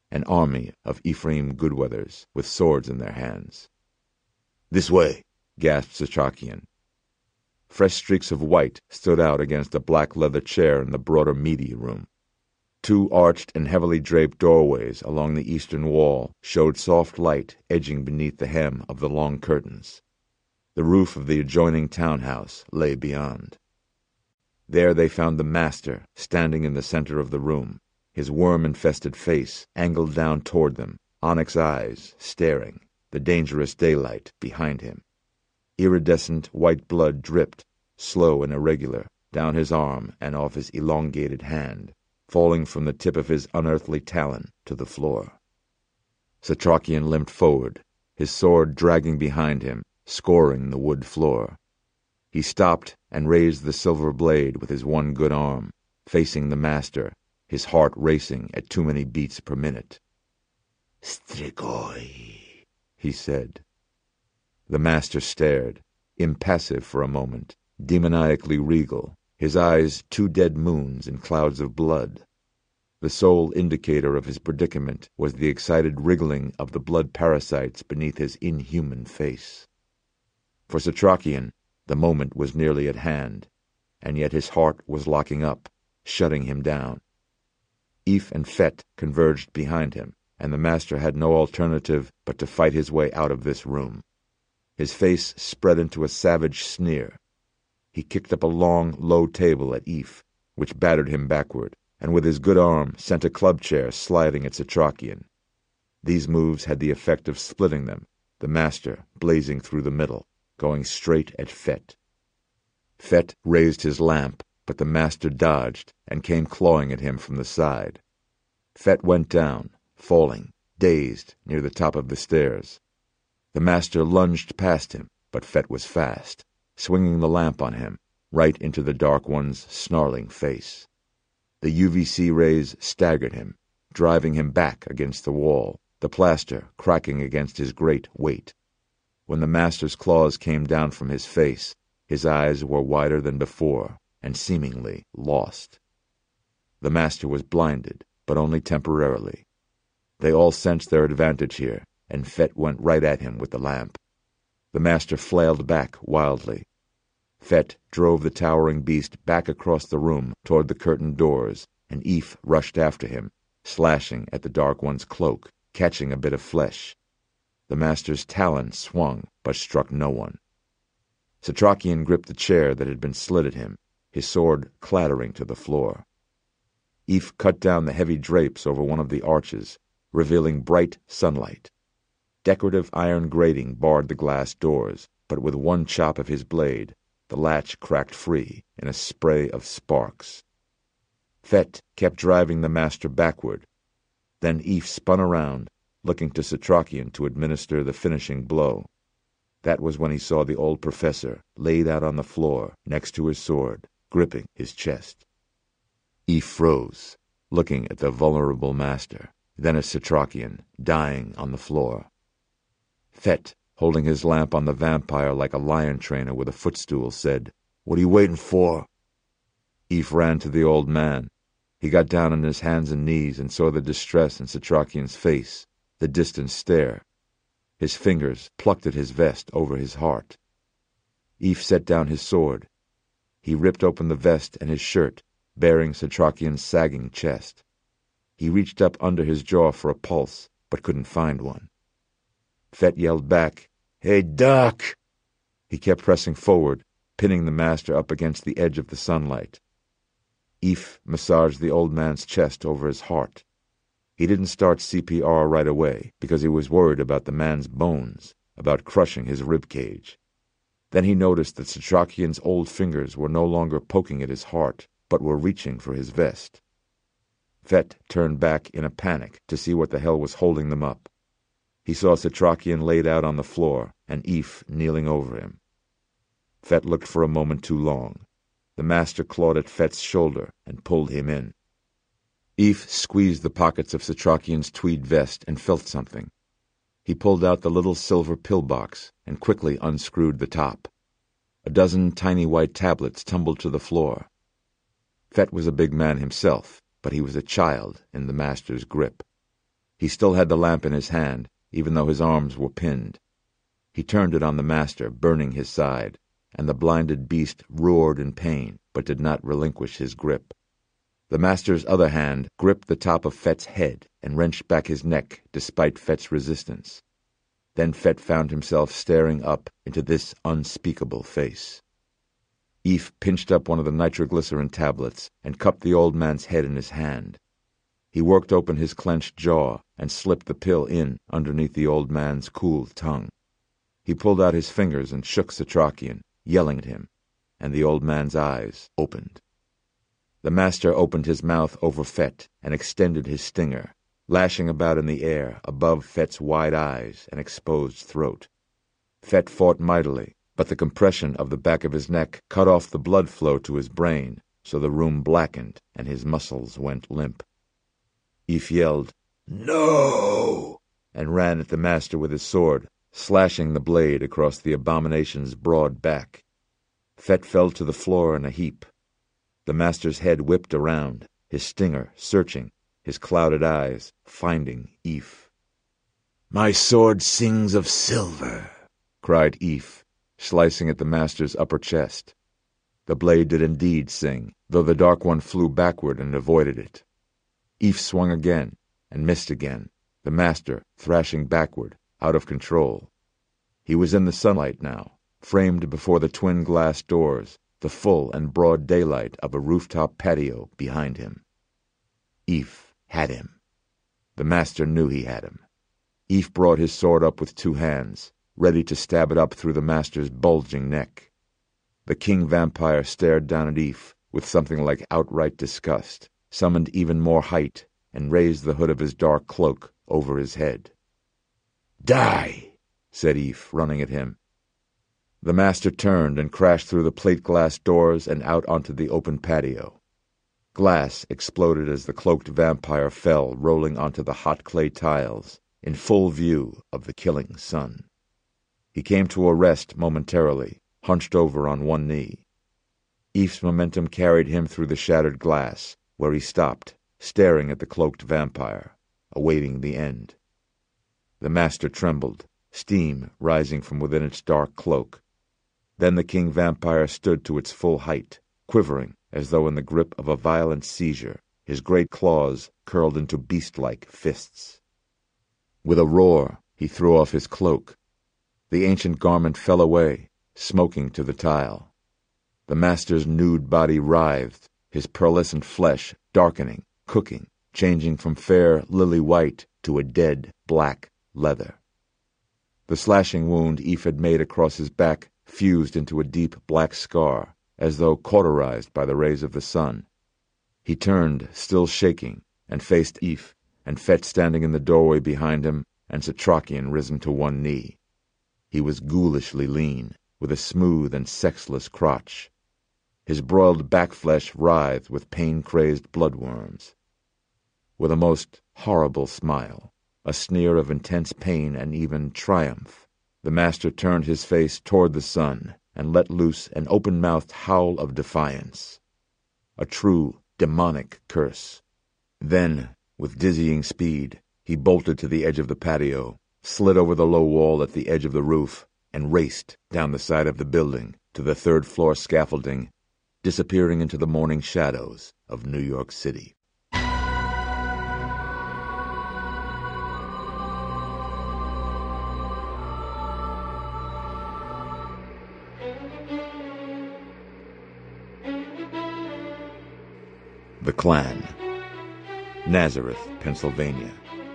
an army of Ephraim Goodweathers with swords in their hands. "This way," gasped Satrakian. Fresh streaks of white stood out against a black leather chair in the broader media room. Two arched and heavily draped doorways along the eastern wall showed soft light edging beneath the hem of the long curtains. The roof of the adjoining townhouse lay beyond. There they found the master standing in the center of the room, his worm-infested face angled down toward them, onyx eyes staring, the dangerous daylight behind him. Iridescent white blood dripped, slow and irregular, down his arm and off his elongated hand, falling from the tip of his unearthly talon to the floor. Satrakian limped forward, his sword dragging behind him, scoring the wood floor. He stopped and raised the silver blade with his one good arm, facing the master, his heart racing at too many beats per minute. "Strigoi," he said. The master stared, impassive for a moment, demoniacally regal, his eyes two dead moons in clouds of blood. The sole indicator of his predicament was the excited wriggling of the blood parasites beneath his inhuman face. For Satrakian, the moment was nearly at hand, and yet his heart was locking up, shutting him down. If and Fet converged behind him, and the master had no alternative but to fight his way out of this room. His face spread into a savage sneer. He kicked up a long, low table at If, which battered him backward, and with his good arm sent a club chair sliding at Satrakian. These moves had the effect of splitting them, the master blazing through the middle, going straight at Fet. Fet raised his lamp, but the master dodged and came clawing at him from the side. Fet went down, falling, dazed, near the top of the stairs. The master lunged past him, but Fet was fast, swinging the lamp on him, right into the Dark One's snarling face. The UVC rays staggered him, driving him back against the wall, the plaster cracking against his great weight. When the master's claws came down from his face, his eyes were wider than before, and seemingly lost. The master was blinded, but only temporarily. They all sensed their advantage here, and Fet went right at him with the lamp. The master flailed back wildly. Fet drove the towering beast back across the room toward the curtained doors, and If rushed after him, slashing at the Dark One's cloak, catching a bit of flesh. The master's talon swung, but struck no one. Satrakian gripped the chair that had been slid at him, his sword clattering to the floor. If cut down the heavy drapes over one of the arches, revealing bright sunlight. Decorative iron grating barred the glass doors, but with one chop of his blade, the latch cracked free in a spray of sparks. Fet kept driving the master backward. Then If spun around, looking to Satrakian to administer the finishing blow. That was when he saw the old professor laid out on the floor next to his sword, gripping his chest. If froze, looking at the vulnerable master, then at Satrakian, dying on the floor. Fet, holding his lamp on the vampire like a lion trainer with a footstool, said, "What are you waiting for?" If ran to the old man. He got down on his hands and knees and saw the distress in Satrakian's face, the distant stare. His fingers plucked at his vest over his heart. If set down his sword. He ripped open the vest and his shirt, baring Satrakian's sagging chest. He reached up under his jaw for a pulse, but couldn't find one. Fet yelled back, "Hey, Doc!" He kept pressing forward, pinning the master up against the edge of the sunlight. If massaged the old man's chest over his heart. He didn't start CPR right away because he was worried about the man's bones, about crushing his rib cage. Then he noticed that Satrakian's old fingers were no longer poking at his heart, but were reaching for his vest. Fet turned back in a panic to see what the hell was holding them up. He saw Satrakian laid out on the floor and If kneeling over him. Fet looked for a moment too long. The master clawed at Fet's shoulder and pulled him in. If squeezed the pockets of Satrakian's tweed vest and felt something. He pulled out the little silver pillbox and quickly unscrewed the top. A dozen tiny white tablets tumbled to the floor. Fet was a big man himself, but he was a child in the master's grip. He still had the lamp in his hand, even though his arms were pinned. He turned it on the master, burning his side, and the blinded beast roared in pain, but did not relinquish his grip. The master's other hand gripped the top of Fett's head and wrenched back his neck despite Fett's resistance. Then Fett found himself staring up into this unspeakable face. Eve pinched up one of the nitroglycerin tablets and cupped the old man's head in his hand. He worked open his clenched jaw and slipped the pill in underneath the old man's cool tongue. He pulled out his fingers and shook Satrakian, yelling at him, and the old man's eyes opened. The master opened his mouth over Fett and extended his stinger, lashing about in the air above Fett's wide eyes and exposed throat. Fett fought mightily, but the compression of the back of his neck cut off the blood flow to his brain, so the room blackened and his muscles went limp. Eve yelled, "No!" and ran at the master with his sword, slashing the blade across the abomination's broad back. Fett fell to the floor in a heap. The master's head whipped around, his stinger searching, his clouded eyes finding Eve. "My sword sings of silver," cried Eve, slicing at the master's upper chest. The blade did indeed sing, though the Dark One flew backward and avoided it. Eve swung again, and missed again, the master thrashing backward, out of control. He was in the sunlight now, framed before the twin glass doors, the full and broad daylight of a rooftop patio behind him. Eve had him. The master knew he had him. Eve brought his sword up with two hands, ready to stab it up through the master's bulging neck. The king vampire stared down at Eve with something like outright disgust, summoned even more height, and raised the hood of his dark cloak over his head. "Die!" said Eve, running at him. The master turned and crashed through the plate-glass doors and out onto the open patio. Glass exploded as the cloaked vampire fell, rolling onto the hot clay tiles, in full view of the killing sun. He came to a rest momentarily, hunched over on one knee. Eve's momentum carried him through the shattered glass, where he stopped, staring at the cloaked vampire, awaiting the end. The master trembled, steam rising from within its dark cloak. Then the king vampire stood to its full height, quivering as though in the grip of a violent seizure, his great claws curled into beast-like fists. With a roar, he threw off his cloak. The ancient garment fell away, smoking to the tile. The master's nude body writhed, his pearlescent flesh darkening, cooking, changing from fair lily-white to a dead black leather. The slashing wound Eve had made across his back fused into a deep black scar, as though cauterized by the rays of the sun. He turned, still shaking, and faced Eve, and Fett standing in the doorway behind him, and Satrakian risen to one knee. He was ghoulishly lean, with a smooth and sexless crotch. His broiled back flesh writhed with pain-crazed bloodworms. With a most horrible smile, a sneer of intense pain and even triumph, the master turned his face toward the sun and let loose an open-mouthed howl of defiance. A true demonic curse. Then, with dizzying speed, he bolted to the edge of the patio, slid over the low wall at the edge of the roof, and raced down the side of the building to the third-floor scaffolding, disappearing into the morning shadows of New York City. The Klan. Nazareth, Pennsylvania.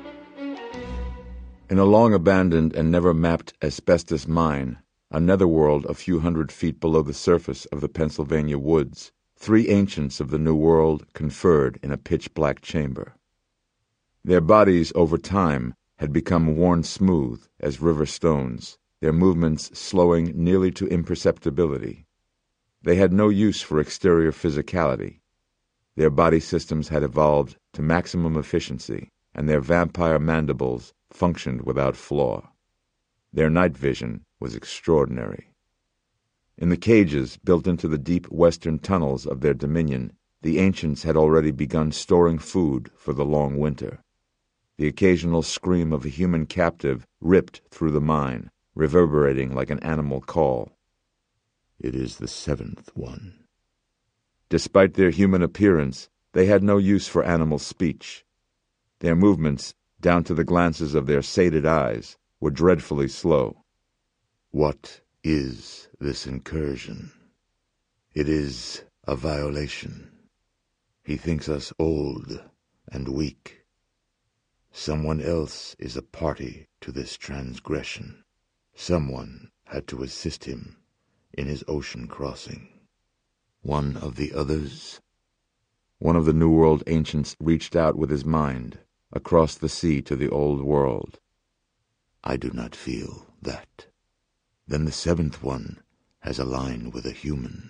In a long-abandoned and never-mapped asbestos mine, a netherworld a few hundred feet below the surface of the Pennsylvania woods, three ancients of the New World conferred in a pitch-black chamber. Their bodies, over time, had become worn smooth as river stones, their movements slowing nearly to imperceptibility. They had no use for exterior physicality. Their body systems had evolved to maximum efficiency, and their vampire mandibles functioned without flaw. Their night vision was extraordinary. In the cages built into the deep western tunnels of their dominion, the ancients had already begun storing food for the long winter. The occasional scream of a human captive ripped through the mine, reverberating like an animal call. It is the seventh one. Despite their human appearance, they had no use for animal speech. Their movements, down to the glances of their sated eyes, were dreadfully slow. What is this incursion? It is a violation. He thinks us old and weak. Someone else is a party to this transgression. Someone had to assist him in his ocean crossing. One of the others? One of the New World ancients reached out with his mind, across the sea to the Old World. I do not feel that. Then the seventh one has a line with a human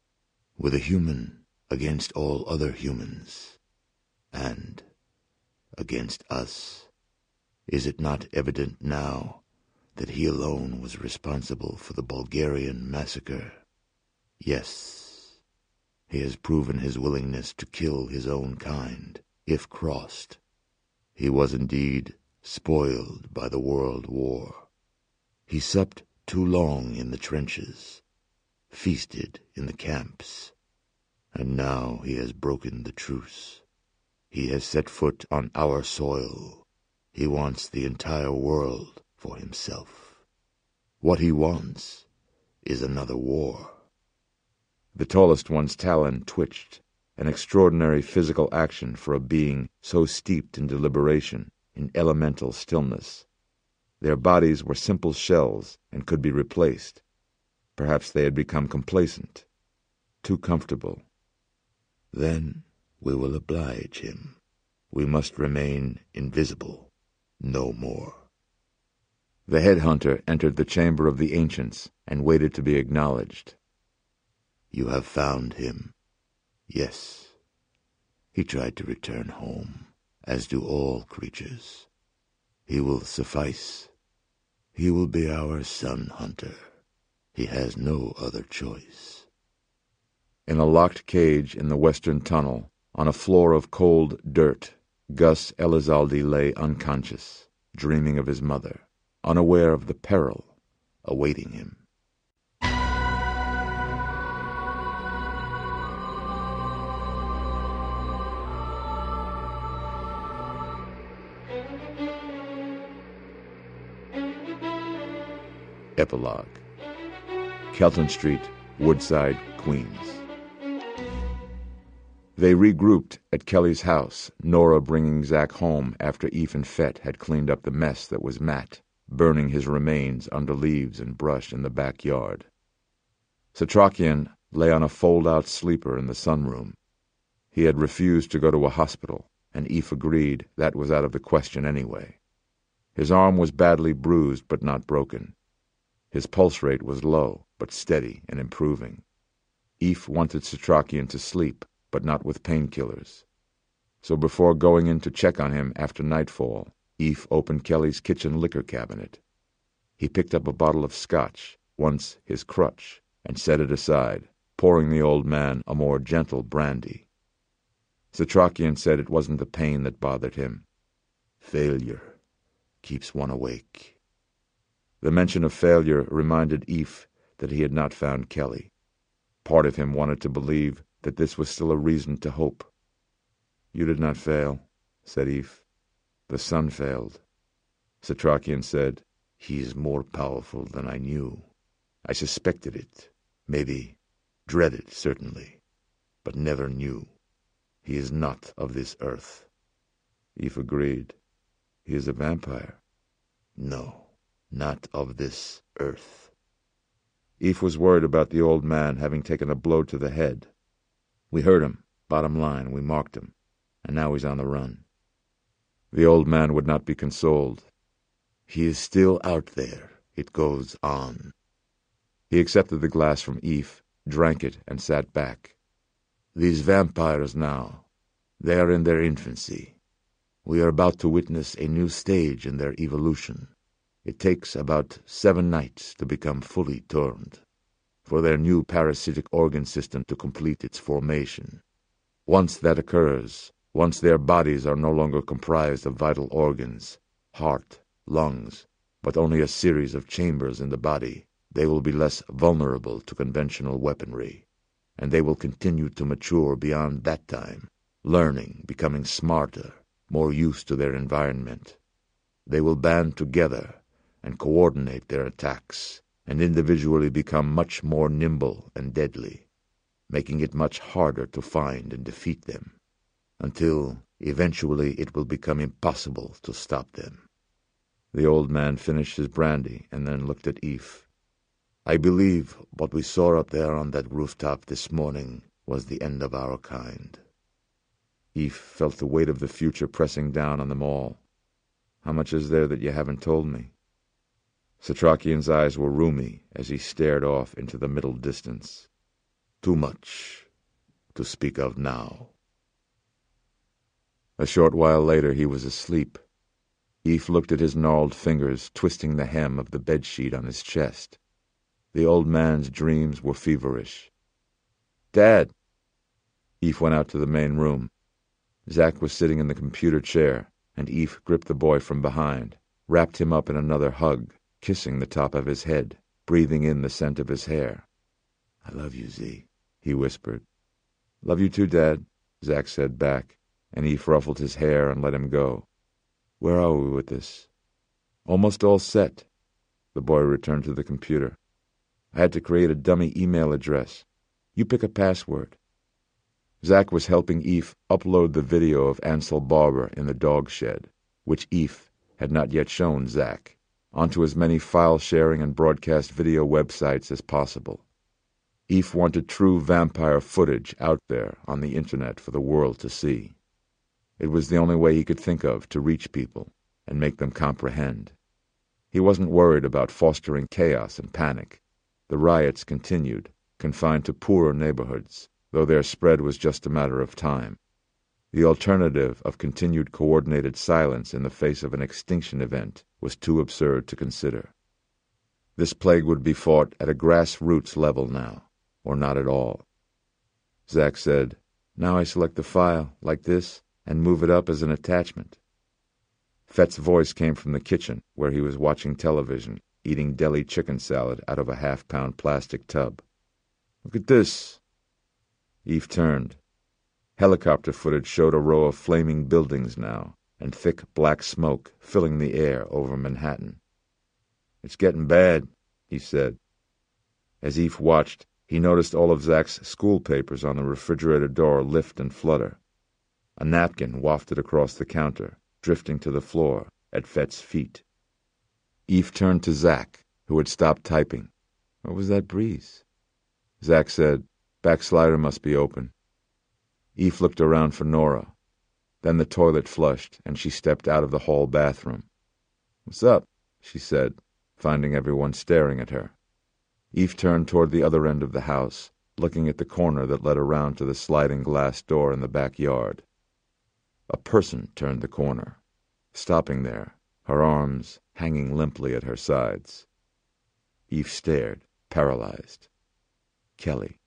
against all other humans, and against us. Is it not evident now that he alone was responsible for the Bulgarian massacre? Yes, he has proven his willingness to kill his own kind, if crossed. He was indeed spoiled by the World War. He supped too long in the trenches, feasted in the camps, and now he has broken the truce. He has set foot on our soil. He wants the entire world for himself. What he wants is another war. The tallest one's talon twitched, an extraordinary physical action for a being so steeped in deliberation, in elemental stillness. Their bodies were simple shells and could be replaced. Perhaps they had become complacent, too comfortable. Then we will oblige him. We must remain invisible, no more. The headhunter entered the chamber of the ancients and waited to be acknowledged. You have found him. Yes. He tried to return home, as do all creatures. He will suffice. He will be our sun hunter. He has no other choice. In a locked cage in the western tunnel, on a floor of cold dirt, Gus Elizalde lay unconscious, dreaming of his mother, unaware of the peril awaiting him. Epilogue. Kelton Street, Woodside, Queens. They regrouped at Kelly's house, Nora bringing Zack home after Eve and Fett had cleaned up the mess that was Matt, burning his remains under leaves and brush in the backyard. Satrakian lay on a fold-out sleeper in the sunroom. He had refused to go to a hospital, and Eve agreed that was out of the question anyway. His arm was badly bruised but not broken. His pulse rate was low, but steady and improving. Eve wanted Satrakian to sleep, but not with painkillers. So before going in to check on him after nightfall, Eve opened Kelly's kitchen liquor cabinet. He picked up a bottle of scotch, once his crutch, and set it aside, pouring the old man a more gentle brandy. Satrakian said it wasn't the pain that bothered him. Failure keeps one awake. The mention of failure reminded Eve that he had not found Kelly. Part of him wanted to believe that this was still a reason to hope. "You did not fail," said Eve. "The sun failed." Satrakian said, "He is more powerful than I knew. I suspected it, maybe, dreaded certainly, but never knew. He is not of this earth." Eve agreed. "He is a vampire." "No. Not of this earth." Eve was worried about the old man having taken a blow to the head. "We heard him, bottom line, we marked him, and now he's on the run." The old man would not be consoled. "He is still out there. It goes on." He accepted the glass from Eve, drank it, and sat back. "These vampires now, they are in their infancy. We are about to witness a new stage in their evolution. It takes about 7 nights to become fully turned, for their new parasitic organ system to complete its formation. Once that occurs, Once their bodies are no longer comprised of vital organs, heart, lungs, but only a series of chambers in the body, they will be less vulnerable to conventional weaponry, and they will continue to mature beyond that time, learning, becoming smarter, more used to their environment. They will band together and coordinate their attacks, and individually become much more nimble and deadly, making it much harder to find and defeat them, until eventually it will become impossible to stop them. The old man finished his brandy and then looked at Eve. I believe what we saw up there on that rooftop this morning was the end of our kind. Eve felt the weight of the future pressing down on them all. How much is there that you haven't told me? Satrakian's eyes were rheumy as he stared off into the middle distance. Too much to speak of now. A short while later he was asleep. Eve looked at his gnarled fingers twisting the hem of the bedsheet on his chest. The old man's dreams were feverish. Dad! Eve went out to the main room. Zack was sitting in the computer chair, and Eve gripped the boy from behind, wrapped him up in another hug, kissing the top of his head, breathing in the scent of his hair. I love you, Z, he whispered. Love you too, Dad, Zack said back, and Eve ruffled his hair and let him go. Where are we with this? Almost all set. The boy returned to the computer. I had to create a dummy email address. You pick a password. Zack was helping Eve upload the video of Ansel Barber in the dog shed, which Eve had not yet shown Zack, onto as many file-sharing and broadcast video websites as possible. Eve wanted true vampire footage out there on the internet for the world to see. It was the only way he could think of to reach people and make them comprehend. He wasn't worried about fostering chaos and panic. The riots continued, confined to poorer neighborhoods, though their spread was just a matter of time. The alternative of continued coordinated silence in the face of an extinction event was too absurd to consider. This plague would be fought at a grassroots level now, or not at all. Zack said, Now I select the file, like this, and move it up as an attachment. Fett's voice came from the kitchen, where he was watching television, eating deli chicken salad out of a half-pound plastic tub. Look at this. Eve turned. Helicopter footage showed a row of flaming buildings now, and thick black smoke filling the air over Manhattan. It's getting bad, he said. As Eve watched, he noticed all of Zack's school papers on the refrigerator door lift and flutter. A napkin wafted across the counter, drifting to the floor at Fett's feet. Eve turned to Zack, who had stopped typing. What was that breeze? Zack said, Backslider must be open. Eve looked around for Nora. Then the toilet flushed, and she stepped out of the hall bathroom. What's up? She said, finding everyone staring at her. Eve turned toward the other end of the house, looking at the corner that led around to the sliding glass door in the backyard. A person turned the corner, stopping there, her arms hanging limply at her sides. Eve stared, paralyzed. Kelly.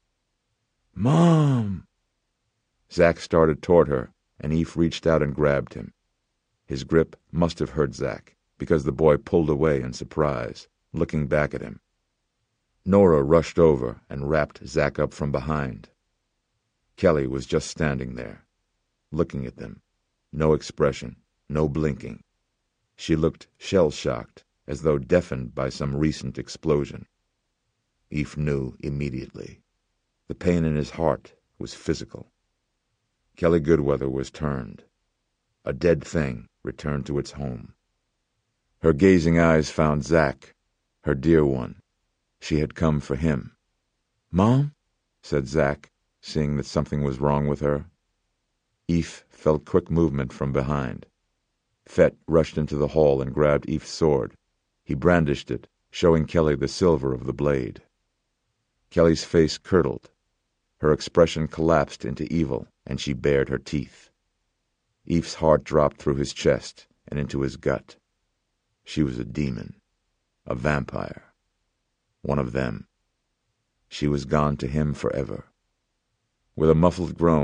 Mom! Zack started toward her, and Eve reached out and grabbed him. His grip must have hurt Zack, because the boy pulled away in surprise, looking back at him. Nora rushed over and wrapped Zack up from behind. Kelly was just standing there, looking at them. No expression, no blinking. She looked shell-shocked, as though deafened by some recent explosion. Eve knew immediately. The pain in his heart was physical. Kelly Goodweather was turned. A dead thing returned to its home. Her gazing eyes found Zack, her dear one. She had come for him. Mom? Said Zack, seeing that something was wrong with her. Eve felt quick movement from behind. Fett rushed into the hall and grabbed Eve's sword. He brandished it, showing Kelly the silver of the blade. Kelly's face curdled. Her expression collapsed into evil, and she bared her teeth. Eve's heart dropped through his chest and into his gut. She was a demon, a vampire, one of them. She was gone to him forever. With a muffled groan,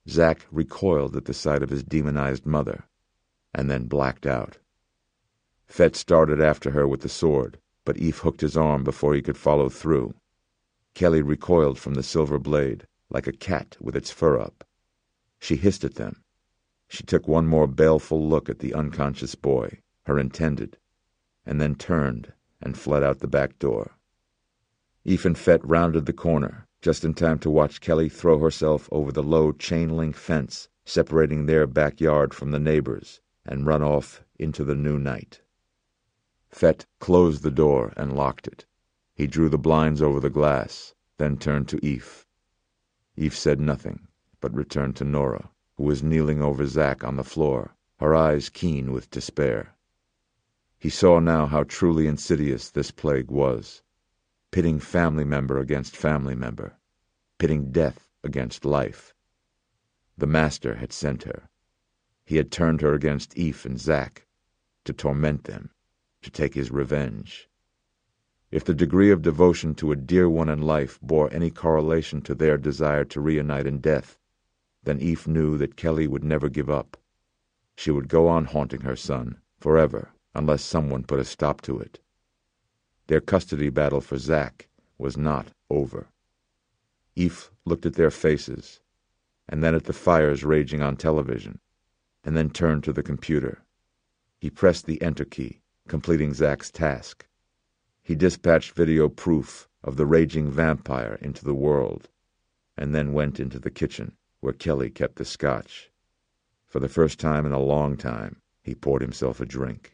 Zack recoiled at the sight of his demonized mother, and then blacked out. Fett started after her with the sword, but Eve hooked his arm before he could follow through. Kelly recoiled from the silver blade, like a cat with its fur up. She hissed at them. She took one more baleful look at the unconscious boy, her intended, and then turned and fled out the back door. Eve and Fett rounded the corner, just in time to watch Kelly throw herself over the low chain-link fence separating their backyard from the neighbors and run off into the new night. Fett closed the door and locked it. He drew the blinds over the glass, then turned to Eve. Eve said nothing, but returned to Nora, who was kneeling over Zack on the floor, her eyes keen with despair. He saw now how truly insidious this plague was, pitting family member against family member, pitting death against life. The Master had sent her. He had turned her against Eve and Zack, to torment them, to take his revenge. If the degree of devotion to a dear one in life bore any correlation to their desire to reunite in death, then Eve knew that Kelly would never give up. She would go on haunting her son, forever, unless someone put a stop to it. Their custody battle for Zack was not over. Eve looked at their faces, and then at the fires raging on television, and then turned to the computer. He pressed the enter key, completing Zack's task. He dispatched video proof of the raging vampire into the world, and then went into the kitchen where Kelly kept the scotch. For the first time in a long time, he poured himself a drink.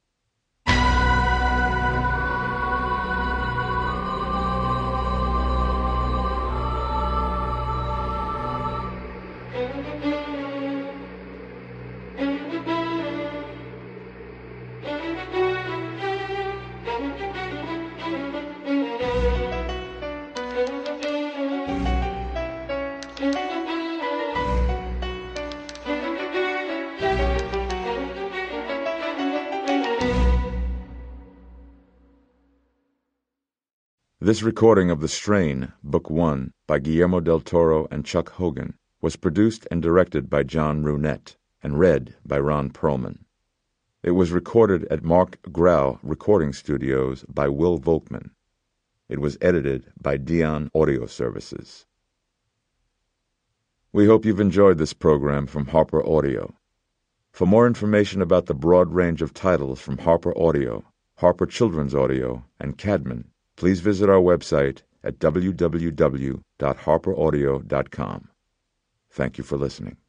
This recording of The Strain, Book 1, by Guillermo del Toro and Chuck Hogan, was produced and directed by John Runette, and read by Ron Perlman. It was recorded at Mark Grau Recording Studios by Will Volkman. It was edited by Dion Audio Services. We hope you've enjoyed this program from Harper Audio. For more information about the broad range of titles from Harper Audio, Harper Children's Audio, and Cadman, please visit our website at www.harperaudio.com. Thank you for listening.